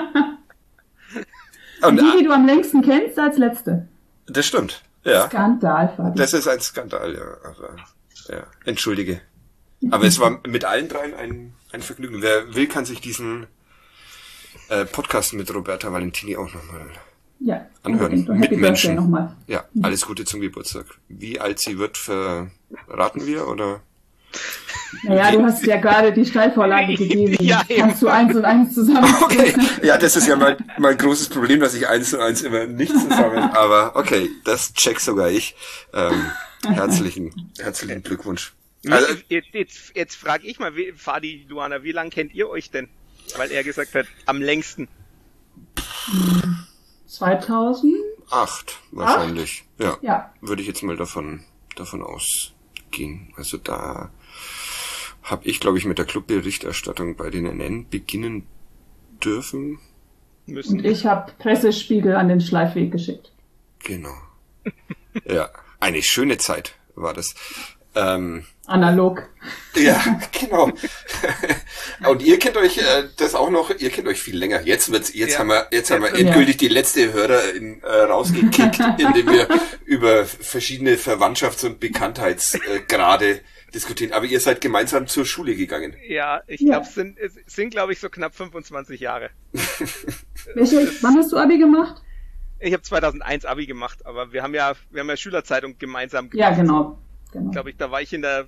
Und die du am längsten kennst, als letzte. Das stimmt. Ja. Skandal, Fabi. Das ist ein Skandal, ja. Aber, ja. Entschuldige. Aber es war mit allen 3 ein Vergnügen. Wer will, kann sich diesen Podcast mit Roberta Valentini auch nochmal anhören. Mit Menschen. Nochmal. Ja, alles Gute zum Geburtstag. Wie alt sie wird, verraten wir, oder? Naja, du hast ja gerade die Steilvorlage gegeben. Ja, kannst du 1 und 1 zusammen. Okay, ja, das ist ja mein großes Problem, dass ich 1 und 1 immer nicht zusammen. Aber okay, das check sogar ich. Herzlichen Glückwunsch. Also, jetzt frage ich mal, Fadi, Luana, wie lange kennt ihr euch denn? Weil er gesagt hat, am längsten. 2008 wahrscheinlich. Ja. Würde ich jetzt mal davon ausgehen. Also da habe ich, glaube ich, mit der Clubberichterstattung bei den NN beginnen dürfen. Und ich habe Pressespiegel an den Schleifweg geschickt. Genau. Ja, eine schöne Zeit war das. Analog. Ja, genau. Und ihr kennt euch das auch noch, ihr kennt euch viel länger. Jetzt haben wir endgültig die letzte Hörerin rausgekickt, indem wir über verschiedene Verwandtschafts- und Bekanntheitsgrade diskutieren. Aber ihr seid gemeinsam zur Schule gegangen. Ja, ich glaube, es sind glaube ich so knapp 25 Jahre. Wann hast du Abi gemacht? Ich habe 2001 Abi gemacht, aber wir haben ja Schülerzeitung gemeinsam gemacht. Ja, genau. Ich glaube, da war ich in der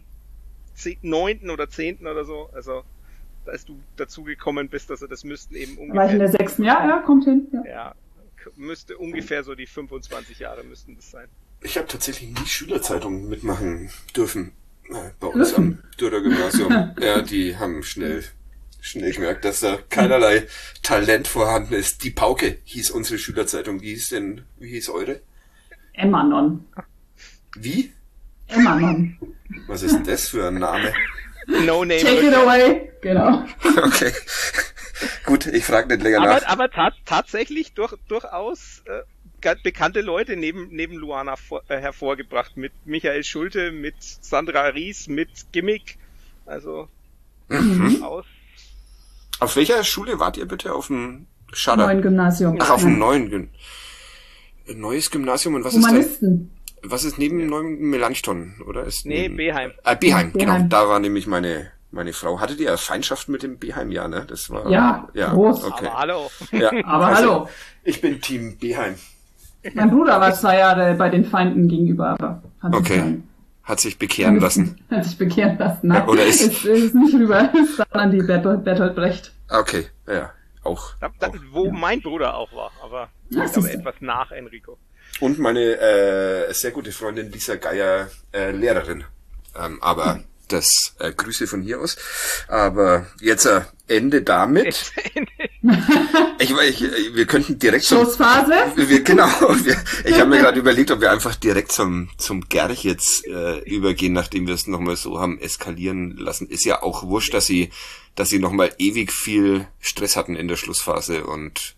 9. oder 10. oder so. Also, als du dazugekommen bist, also das müssten eben ungefähr... War ich in der 6. Ja, kommt hin. Ja, müsste ungefähr so die 25 Jahre müssten das sein. Ich habe tatsächlich nie Schülerzeitungen mitmachen dürfen. Bei uns am Dürrer Gymnasium. Ja, die haben schnell gemerkt, dass da keinerlei Talent vorhanden ist. Die Pauke hieß unsere Schülerzeitung. Wie hieß eure? Emmanon. Wie? Emmanon. Was ist denn das für ein Name? No name. Take it away. Genau. Okay. Gut, ich frage nicht länger nach. Aber tatsächlich durchaus bekannte Leute neben Luana hervorgebracht. Mit Michael Schulte, mit Sandra Ries, mit Gimmick. Also aus. Auf welcher Schule wart ihr bitte? Auf dem Schadder? Neuen Gymnasium. Ach, auf dem neues Gymnasium. Und was Humanisten. Was ist neben dem neuen Melanchthon, oder? Beheim. Beheim, genau. Da war nämlich meine Frau. Hattet ihr Feindschaft mit dem Beheim? Ja, ne? Das war. Ja, groß. Okay. Aber hallo. Ja, hallo. Ich bin Team Beheim. Mein Bruder war 2 Jahre bei den Feinden gegenüber, aber hat sich bekehren lassen. Hat sich bekehren lassen, ne? Oder ist nicht rüber. Ist dann an die Bertolt Brecht. Okay, ja. Auch. Wo mein Bruder auch war, aber etwas nach Enrico. Und meine sehr gute Freundin Lisa Geier, Lehrerin. Aber das Grüße von hier aus. Wir könnten direkt Schlussphase. Ich habe mir gerade überlegt, ob wir einfach direkt zum Gerch jetzt übergehen, nachdem wir es nochmal so haben eskalieren lassen. Ist ja auch wurscht, dass sie nochmal ewig viel Stress hatten in der Schlussphase und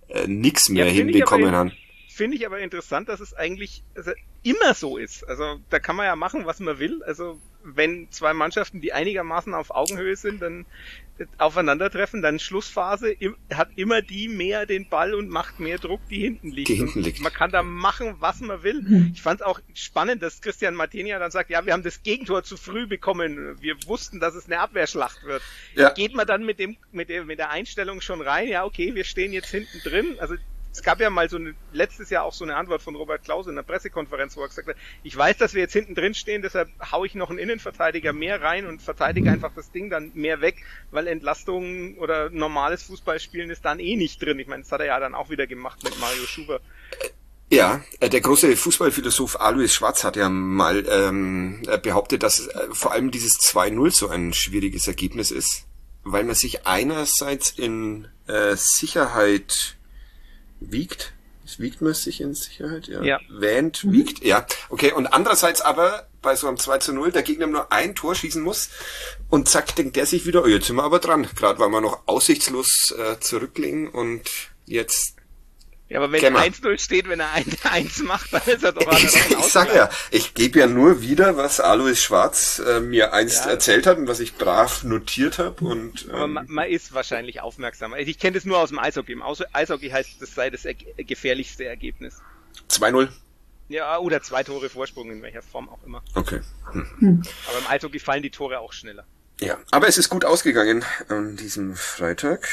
nichts mehr hinbekommen haben. Finde ich aber interessant, dass es eigentlich immer so ist. Also da kann man ja machen, was man will. Also wenn zwei Mannschaften, die einigermaßen auf Augenhöhe sind, dann aufeinandertreffen, dann Schlussphase hat immer die mehr den Ball und macht mehr Druck, die hinten liegt. Man kann da machen, was man will. Ich fand es auch spannend, dass Christian Martinia dann sagt, ja, wir haben das Gegentor zu früh bekommen. Wir wussten, dass es eine Abwehrschlacht wird. Ja. Geht man dann mit der Einstellung schon rein? Ja, okay, wir stehen jetzt hinten drin. Also es gab ja mal letztes Jahr auch so eine Antwort von Robert Klaus in der Pressekonferenz, wo er gesagt hat, ich weiß, dass wir jetzt hinten drin stehen, deshalb hau ich noch einen Innenverteidiger mehr rein und verteidige einfach das Ding dann mehr weg, weil Entlastung oder normales Fußballspielen ist dann eh nicht drin. Ich meine, das hat er ja dann auch wieder gemacht mit Mario Schuber. Ja, der große Fußballphilosoph Alois Schwarz hat ja mal behauptet, dass vor allem dieses 2-0 so ein schwieriges Ergebnis ist, weil man sich einerseits in Sicherheit wiegt man sich in Sicherheit? Ja. Wähnt, wiegt, ja. Okay, und andererseits aber bei so einem 2-0 der Gegner nur ein Tor schießen muss und zack, denkt der sich wieder, oh, jetzt sind wir aber dran. Gerade weil wir noch aussichtslos zurückliegen und jetzt... Ja, aber wenn 1-0 steht, wenn er 1 macht, dann ist er doch Ich sag ja, ich gebe ja nur wieder, was Alois Schwarz mir einst erzählt hat und was ich brav notiert habe. Und aber man ist wahrscheinlich aufmerksamer. Ich kenne das nur aus dem Eishockey. Im Eishockey heißt, das sei das gefährlichste Ergebnis. 2-0? Ja, oder 2 Tore Vorsprung, in welcher Form auch immer. Okay. Aber im Eishockey fallen die Tore auch schneller. Ja, aber es ist gut ausgegangen an diesem Freitag.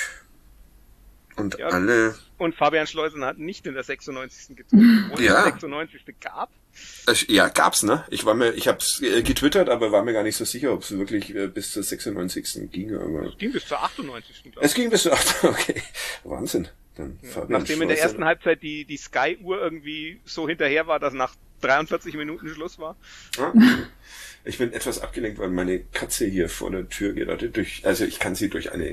Und alle... Und Fabian Schleusener hat nicht in der 96. getroffen, wo es der 96. gab. Ja, gab's, ne? Ich hab's getwittert, aber war mir gar nicht so sicher, ob es wirklich bis zur 96. ging. Aber es ging bis zur 98. Es ging bis zur 98. Okay, Wahnsinn. Dann nachdem in der ersten Halbzeit die Sky-Uhr irgendwie so hinterher war, dass nach 43 Minuten Schluss war. Ja. Ich bin etwas abgelenkt, weil meine Katze hier vor der Tür gerade also ich kann sie durch eine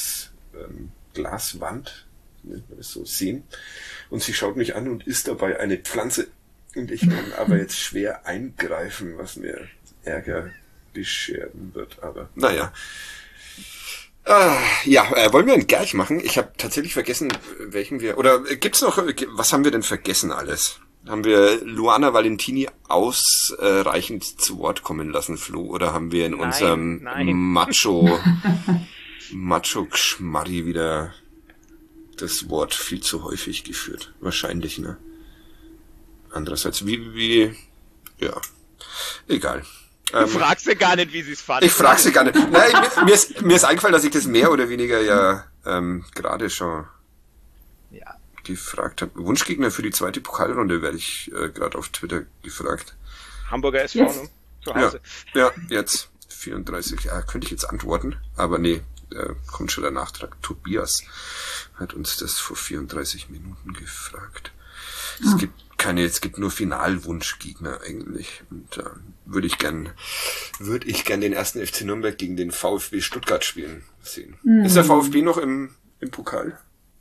Glaswand, nennt man das so, sehen. Und sie schaut mich an und isst dabei eine Pflanze. Und ich kann aber jetzt schwer eingreifen, was mir Ärger bescheren wird. Aber naja. Wollen wir einen Gerch machen? Ich habe tatsächlich vergessen, welchen wir... Oder gibt's noch... Was haben wir denn vergessen alles? Haben wir Luana Valentini ausreichend zu Wort kommen lassen, Flo? Oder haben wir in unserem Macho-Geschmarri wieder das Wort viel zu häufig geführt? Wahrscheinlich, ne? Andererseits, ja, egal. Du fragst ja gar nicht, wie sie es fanden. Ich frag sie gar nicht. Nein, mir ist eingefallen, dass ich das mehr oder weniger ja gerade schon gefragt habe. Wunschgegner für die zweite Pokalrunde werde ich gerade auf Twitter gefragt. Hamburger SV, ne? Zu Hause. Ja, jetzt 34. Ja, könnte ich jetzt antworten, aber nee, kommt schon der Nachtrag. Tobias hat uns das vor 34 Minuten gefragt. Es gibt nur Finalwunschgegner eigentlich. Und würde ich gern den ersten FC Nürnberg gegen den VfB Stuttgart spielen sehen. Ist der VfB noch im Pokal?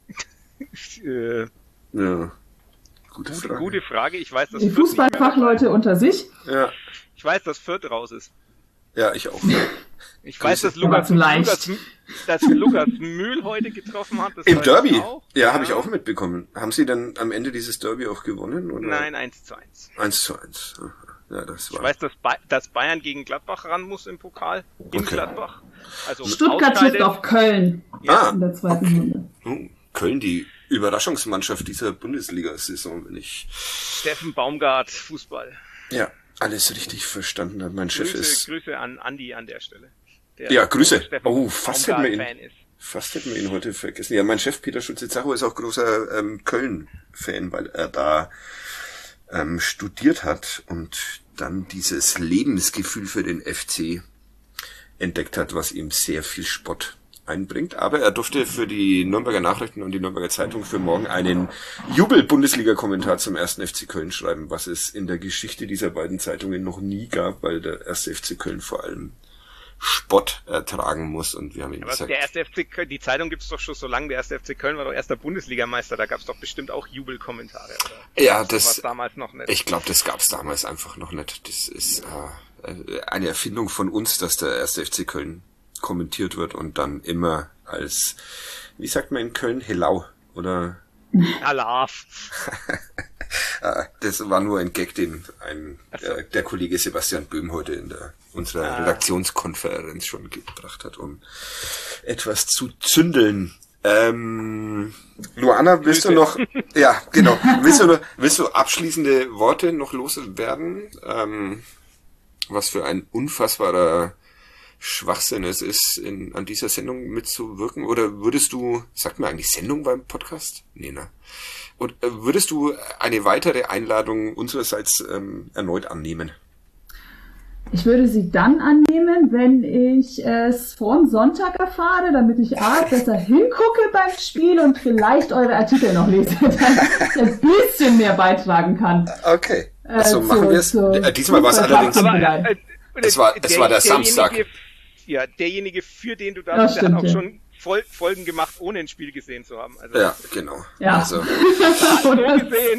Ja. Gute Frage. Ich weiß, dass die Fußballfachleute unter sich. Ja. Ich weiß, dass Fürth raus ist. Ja, ich auch. Ich weiß, dass Lukas Mühl heute getroffen hat. Das im Derby? Ja, habe ich auch mitbekommen. Haben Sie dann am Ende dieses Derby auch gewonnen? Oder? Nein, 1:1. 1:1. Ja, das war. Ich weiß, dass Bayern gegen Gladbach ran muss im Pokal. In Gladbach. Also Stuttgart trifft auf Köln in der zweiten Runde. Köln, die Überraschungsmannschaft dieser Bundesliga-Saison, wenn ich... Steffen Baumgart, Fußball. Ja, alles richtig verstanden hat. Mein Chef ist... Grüße an Andi an der Stelle. Grüße. Fast hätten wir ihn heute vergessen. Ja, mein Chef Peter Schulze-Zacho ist auch großer Köln-Fan, weil er da studiert hat und dann dieses Lebensgefühl für den FC entdeckt hat, was ihm sehr viel Spott einbringt. Aber er durfte für die Nürnberger Nachrichten und die Nürnberger Zeitung für morgen einen Jubel-Bundesliga-Kommentar zum 1. FC Köln schreiben, was es in der Geschichte dieser beiden Zeitungen noch nie gab, weil der 1. FC Köln vor allem Spott ertragen muss. Und wir haben ihm gesagt... Der 1. FC Köln, die Zeitung gibt's doch schon so lange, der 1. FC Köln war doch erster Bundesligameister, da gab's doch bestimmt auch Jubelkommentare. Oder? Ja, das... damals noch nicht. Ich glaube, das gab's damals einfach noch nicht. Das ist eine Erfindung von uns, dass der 1. FC Köln kommentiert wird und dann immer als, wie sagt man in Köln, Hellau oder Alarv. Das war nur ein Gag, den der Kollege Sebastian Böhm heute in unserer Redaktionskonferenz schon gebracht hat, um etwas zu zündeln. Luana, willst du noch, ja, genau, willst du abschließende Worte noch loswerden? Was für ein unfassbarer Schwachsinn es ist, an dieser Sendung mitzuwirken? Oder würdest du, sagt mir eigentlich Sendung beim Podcast? Nee, ne? Und würdest du eine weitere Einladung unsererseits erneut annehmen? Ich würde sie dann annehmen, wenn ich es vor Sonntag erfahre, damit ich besser hingucke beim Spiel und vielleicht eure Artikel noch lese, dass ich ein bisschen mehr beitragen kann. Okay, so machen wir es. Diesmal war es allerdings... Es war der Samstag. Derjenige, für den du da bist, der hat auch schon Folgen gemacht, ohne ein Spiel gesehen zu haben. Also, ja, genau. Ja. Also, gesehen.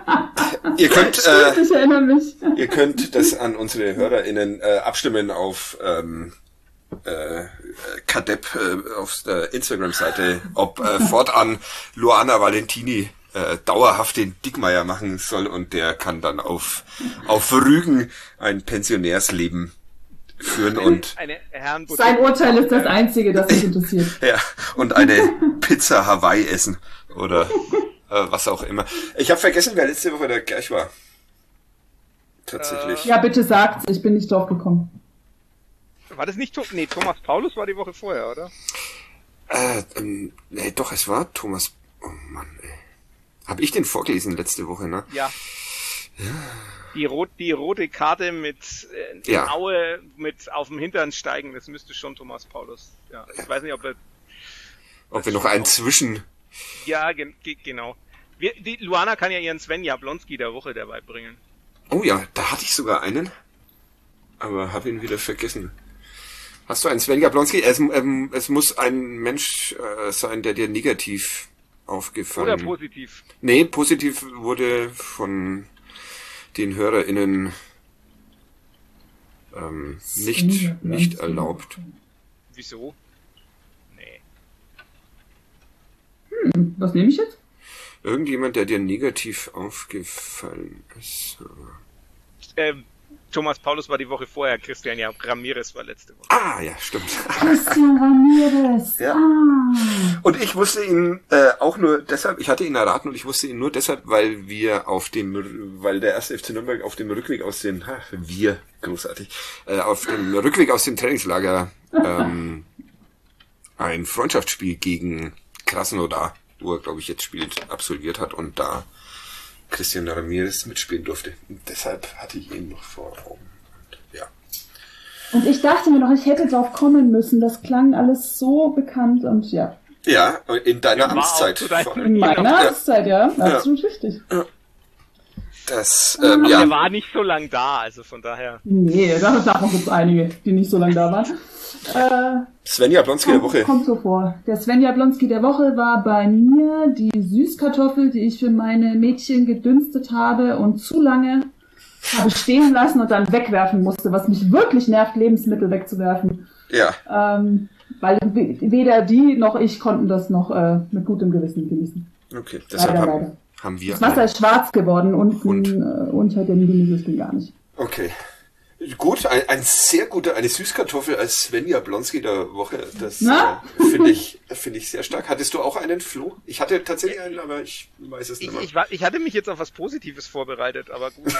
Ihr könnt das an unsere HörerInnen abstimmen auf Kadepp auf der Instagram-Seite, ob fortan Luana Valentini dauerhaft den Dickmeier machen soll, und der kann dann auf Rügen ein Pensionärsleben führen und sein Urteil ist das einzige, das mich interessiert. Ja, und eine Pizza Hawaii essen oder was auch immer. Ich habe vergessen, wer letzte Woche der Gerch war. Tatsächlich. Ja, bitte sagt's, ich bin nicht drauf gekommen. War das nicht Thomas Paulus war die Woche vorher, oder? Nee, doch, es war Thomas. Oh Mann, ey. Hab ich den vorgelesen letzte Woche, ne? Ja. Die rote Karte mit Aue mit auf dem Hintern steigen, das müsste schon Thomas Paulus. Ja, ich weiß nicht, ob wir noch einen zwischen... Ja, genau. Die Luana kann ja ihren Sven Jablonski der Woche dabei bringen. Oh ja, da hatte ich sogar einen, aber habe ihn wieder vergessen. Hast du einen Sven Jablonski? Es muss ein Mensch sein, der dir negativ aufgefallen... Oder positiv? Nee, positiv wurde von den HörerInnen nicht erlaubt. Wieso? Nee. Was nehme ich jetzt? Irgendjemand, der dir negativ aufgefallen ist. Thomas Paulus war die Woche vorher, Christian Ramirez war letzte Woche. Ah, ja, stimmt. Christian Ramirez. Ja. Und ich wusste ihn auch nur deshalb, ich hatte ihn erraten und ich wusste ihn nur deshalb, weil weil der 1. FC Nürnberg auf dem Rückweg aus dem Rückweg aus dem Trainingslager ein Freundschaftsspiel gegen Krasnodar, wo er, glaube ich, jetzt spielt, absolviert hat und da Christian Ramirez mitspielen durfte. Und deshalb hatte ich ihn noch vor Augen. Und, ja. Und ich dachte mir noch, ich hätte drauf kommen müssen. Das klang alles so bekannt und ja. Ja, in deiner Amtszeit. In meiner Amtszeit, ja. Absolut richtig. Ja. Das, der war nicht so lang da, also von daher. Nee, davon gibt es einige, die nicht so lange da waren. Sven Jablonski der Woche. Kommt so vor. Der Sven Jablonski der Woche war bei mir die Süßkartoffel, die ich für meine Mädchen gedünstet habe und zu lange habe stehen lassen und dann wegwerfen musste, was mich wirklich nervt, Lebensmittel wegzuwerfen. Ja. Weil weder die noch ich konnten das noch mit gutem Gewissen genießen. Okay, deshalb haben wir... Das Wasser ist schwarz geworden, unten unter dem Gemüse ging gar nicht. Okay. Gut, eine Süßkartoffel als Sven Jablonski der Woche. Das finde ich sehr stark. Hattest du auch einen, Flo? Ich hatte tatsächlich einen, aber ich weiß es nicht mehr. Ich hatte mich jetzt auf was Positives vorbereitet, aber gut.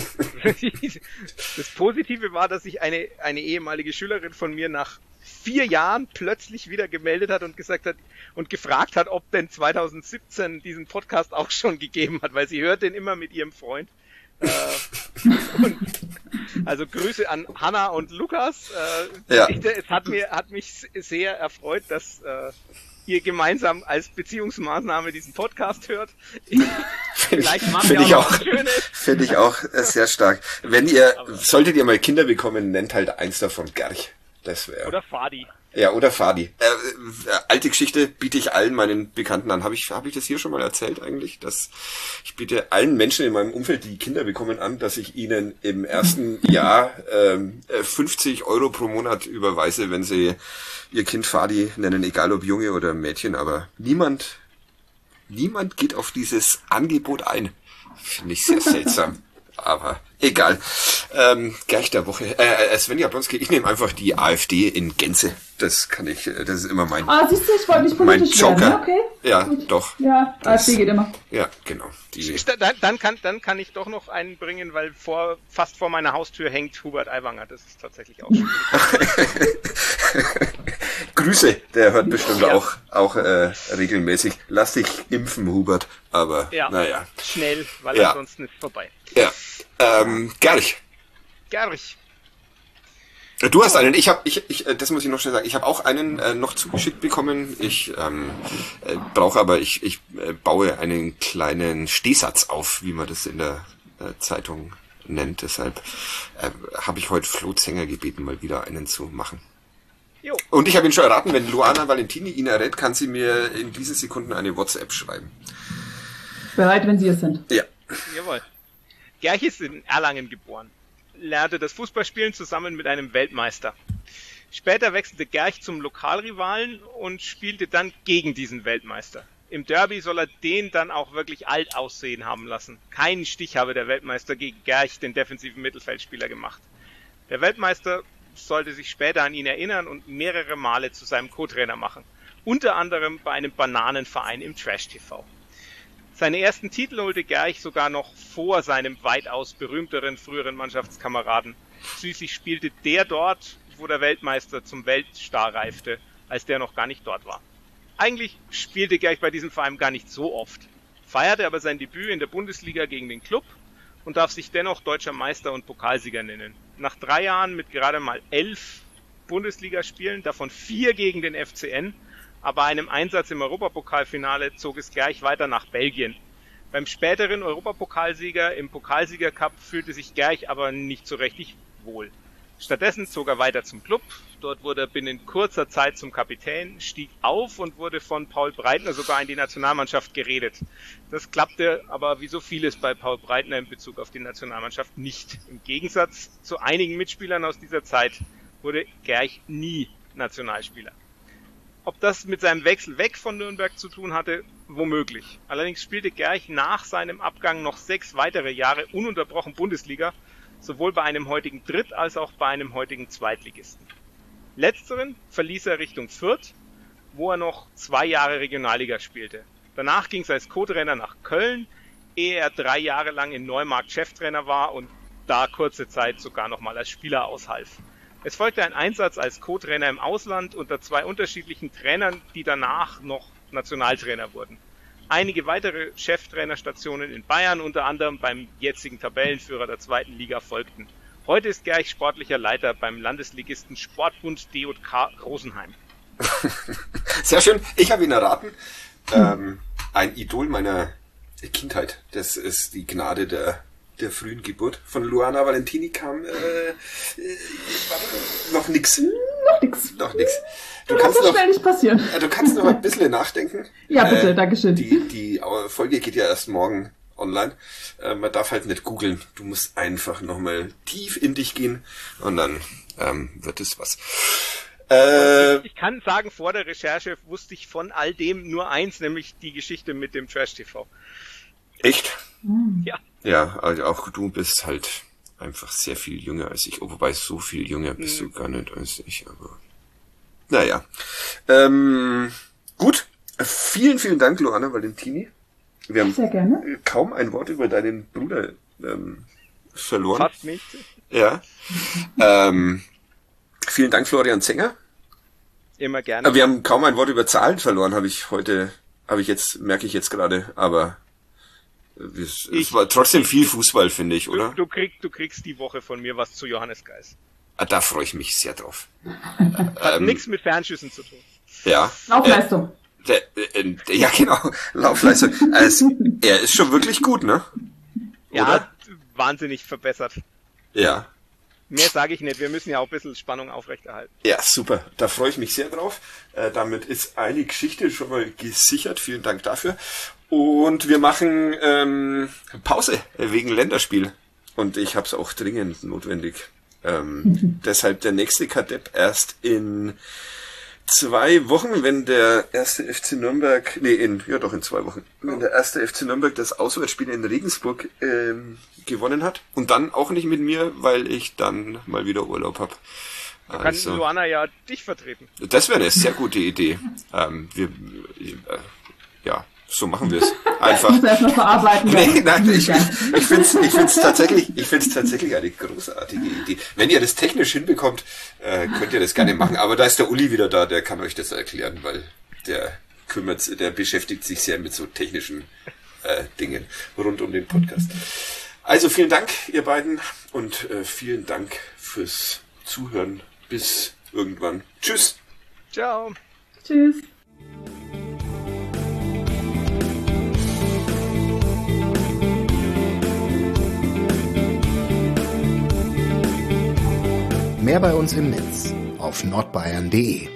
Das Positive war, dass sich eine ehemalige Schülerin von mir nach 4 Jahren plötzlich wieder gemeldet hat und gesagt hat und gefragt hat, ob denn 2017 diesen Podcast auch schon gegeben hat, weil sie hört den immer mit ihrem Freund. Also Grüße an Hanna und Lukas. Es hat mich sehr erfreut, dass ihr gemeinsam als Beziehungsmaßnahme diesen Podcast hört. Finde ich auch sehr stark. Solltet ihr mal Kinder bekommen, nennt halt eins davon Gerch. Oder Fadi. Ja, oder Fadi. Alte Geschichte biete ich allen meinen Bekannten an. Hab ich das hier schon mal erzählt eigentlich? Dass ich biete allen Menschen in meinem Umfeld, die Kinder bekommen, an, dass ich ihnen im ersten Jahr 50 € pro Monat überweise, wenn sie ihr Kind Fadi nennen, egal ob Junge oder Mädchen, aber niemand niemand geht auf dieses Angebot ein. Finde ich sehr seltsam. Aber egal. Gleich der Woche. Sven Jablonski, ich nehme einfach die AfD in Gänze. Das ist immer mein siehst du, ich wollte nicht politisch Joker. werden. Okay. Ja, Gut. doch. Ja, AfD geht immer. Ja, genau. Dann kann ich doch noch einen bringen, weil fast vor meiner Haustür hängt Hubert Aiwanger. Das ist tatsächlich auch schon. Grüße, der hört bestimmt auch regelmäßig. Lass dich impfen, Hubert. Aber naja. Schnell, weil ansonsten ist es vorbei. Ja. Gerch. Du hast einen, das muss ich noch schnell sagen, ich habe auch einen noch zugeschickt bekommen. Ich ich baue einen kleinen Stehsatz auf, wie man das in der Zeitung nennt. Deshalb habe ich heute Flo Zenger gebeten, mal wieder einen zu machen. Jo. Und ich habe ihn schon erraten, wenn Luana Valentini ihn errät, kann sie mir in diesen Sekunden eine WhatsApp schreiben. Bereit, wenn Sie es sind. Ja. Jawohl. Gerch ist in Erlangen geboren, lernte das Fußballspielen zusammen mit einem Weltmeister. Später wechselte Gerch zum Lokalrivalen und spielte dann gegen diesen Weltmeister. Im Derby soll er den dann auch wirklich alt aussehen haben lassen. Keinen Stich habe der Weltmeister gegen Gerch, den defensiven Mittelfeldspieler, gemacht. Der Weltmeister sollte sich später an ihn erinnern und mehrere Male zu seinem Co-Trainer machen. Unter anderem bei einem Bananenverein im Trash-TV. Seine ersten Titel holte Gerch sogar noch vor seinem weitaus berühmteren früheren Mannschaftskameraden. Schließlich spielte der dort, wo der Weltmeister zum Weltstar reifte, als der noch gar nicht dort war. Eigentlich spielte Gerch bei diesem Verein gar nicht so oft, feierte aber sein Debüt in der Bundesliga gegen den Club und darf sich dennoch deutscher Meister und Pokalsieger nennen. Nach 3 Jahren mit gerade mal 11 Bundesligaspielen, davon 4 gegen den FCN, aber einem Einsatz im Europapokalfinale zog es Gerch weiter nach Belgien. Beim späteren Europapokalsieger im Pokalsiegercup fühlte sich Gerch aber nicht so richtig wohl. Stattdessen zog er weiter zum Club. Dort wurde er binnen kurzer Zeit zum Kapitän, stieg auf und wurde von Paul Breitner sogar in die Nationalmannschaft geredet. Das klappte aber wie so vieles bei Paul Breitner in Bezug auf die Nationalmannschaft nicht. Im Gegensatz zu einigen Mitspielern aus dieser Zeit wurde Gerch nie Nationalspieler. Ob das mit seinem Wechsel weg von Nürnberg zu tun hatte, womöglich. Allerdings spielte Gerch nach seinem Abgang noch 6 weitere Jahre ununterbrochen Bundesliga, sowohl bei einem heutigen Dritt- als auch bei einem heutigen Zweitligisten. Letzteren verließ er Richtung Fürth, wo er noch 2 Jahre Regionalliga spielte. Danach ging es als Co-Trainer nach Köln, ehe er 3 Jahre lang in Neumarkt Cheftrainer war und da kurze Zeit sogar nochmal als Spieler aushalf. Es folgte ein Einsatz als Co-Trainer im Ausland unter 2 unterschiedlichen Trainern, die danach noch Nationaltrainer wurden. Einige weitere Cheftrainerstationen in Bayern, unter anderem beim jetzigen Tabellenführer der 2. Liga, folgten. Heute ist Gerch sportlicher Leiter beim Landesligisten Sportbund DJK Rosenheim. Sehr schön, ich habe ihn erraten. Ein Idol meiner Kindheit, das ist die Gnade der frühen Geburt. Von Luana Valentini kam noch nix. Noch nix. Du kannst so schnell nicht passieren. Du kannst noch ein bisschen nachdenken. Ja, bitte, Dankeschön. Die Folge geht ja erst morgen online. Man darf halt nicht googeln. Du musst einfach nochmal tief in dich gehen und dann wird es was. Ich kann sagen, vor der Recherche wusste ich von all dem nur eins, nämlich die Geschichte mit dem Trash-TV. Echt? Ja. Ja, also auch du bist halt einfach sehr viel jünger als ich. Wobei so viel jünger bist du gar nicht als ich, aber naja. Gut. Vielen, vielen Dank, Luana Valentini. Wir haben sehr gerne. Kaum ein Wort über deinen Bruder verloren. Fast nicht. Ja. Vielen Dank, Florian Zenger. Immer gerne. Wir haben kaum ein Wort über Zahlen verloren, merke ich jetzt gerade, aber es war trotzdem viel Fußball, finde ich, oder? Du kriegst die Woche von mir was zu Johannes Geis. Da freue ich mich sehr drauf. Hat nichts mit Fernschüssen zu tun. Ja. Laufleistung. Ja, genau. Laufleistung. Er ist schon wirklich gut, ne? Ja, oder? Wahnsinnig verbessert. Ja. Mehr sage ich nicht. Wir müssen ja auch ein bisschen Spannung aufrechterhalten. Ja, super. Da freue ich mich sehr drauf. Damit ist eine Geschichte schon mal gesichert. Vielen Dank dafür. Und wir machen Pause wegen Länderspiel. Und ich habe es auch dringend notwendig. Deshalb der nächste Kadepp erst in 2 Wochen, wenn der erste FC Nürnberg, in 2 Wochen, wenn der erste FC Nürnberg das Auswärtsspiel in Regensburg gewonnen hat. Und dann auch nicht mit mir, weil ich dann mal wieder Urlaub habe. Da kann Luana ja dich vertreten. Das wäre eine sehr gute Idee. So machen wir es. Einfach. Ich muss erst mal verarbeiten. Nein, ich find's tatsächlich eine großartige Idee. Wenn ihr das technisch hinbekommt, könnt ihr das gerne machen. Aber da ist der Uli wieder da, der kann euch das erklären, weil der beschäftigt sich sehr mit so technischen Dingen rund um den Podcast. Also vielen Dank, ihr beiden, und vielen Dank fürs Zuhören. Bis irgendwann. Tschüss. Ciao. Tschüss. Mehr bei uns im Netz auf nordbayern.de.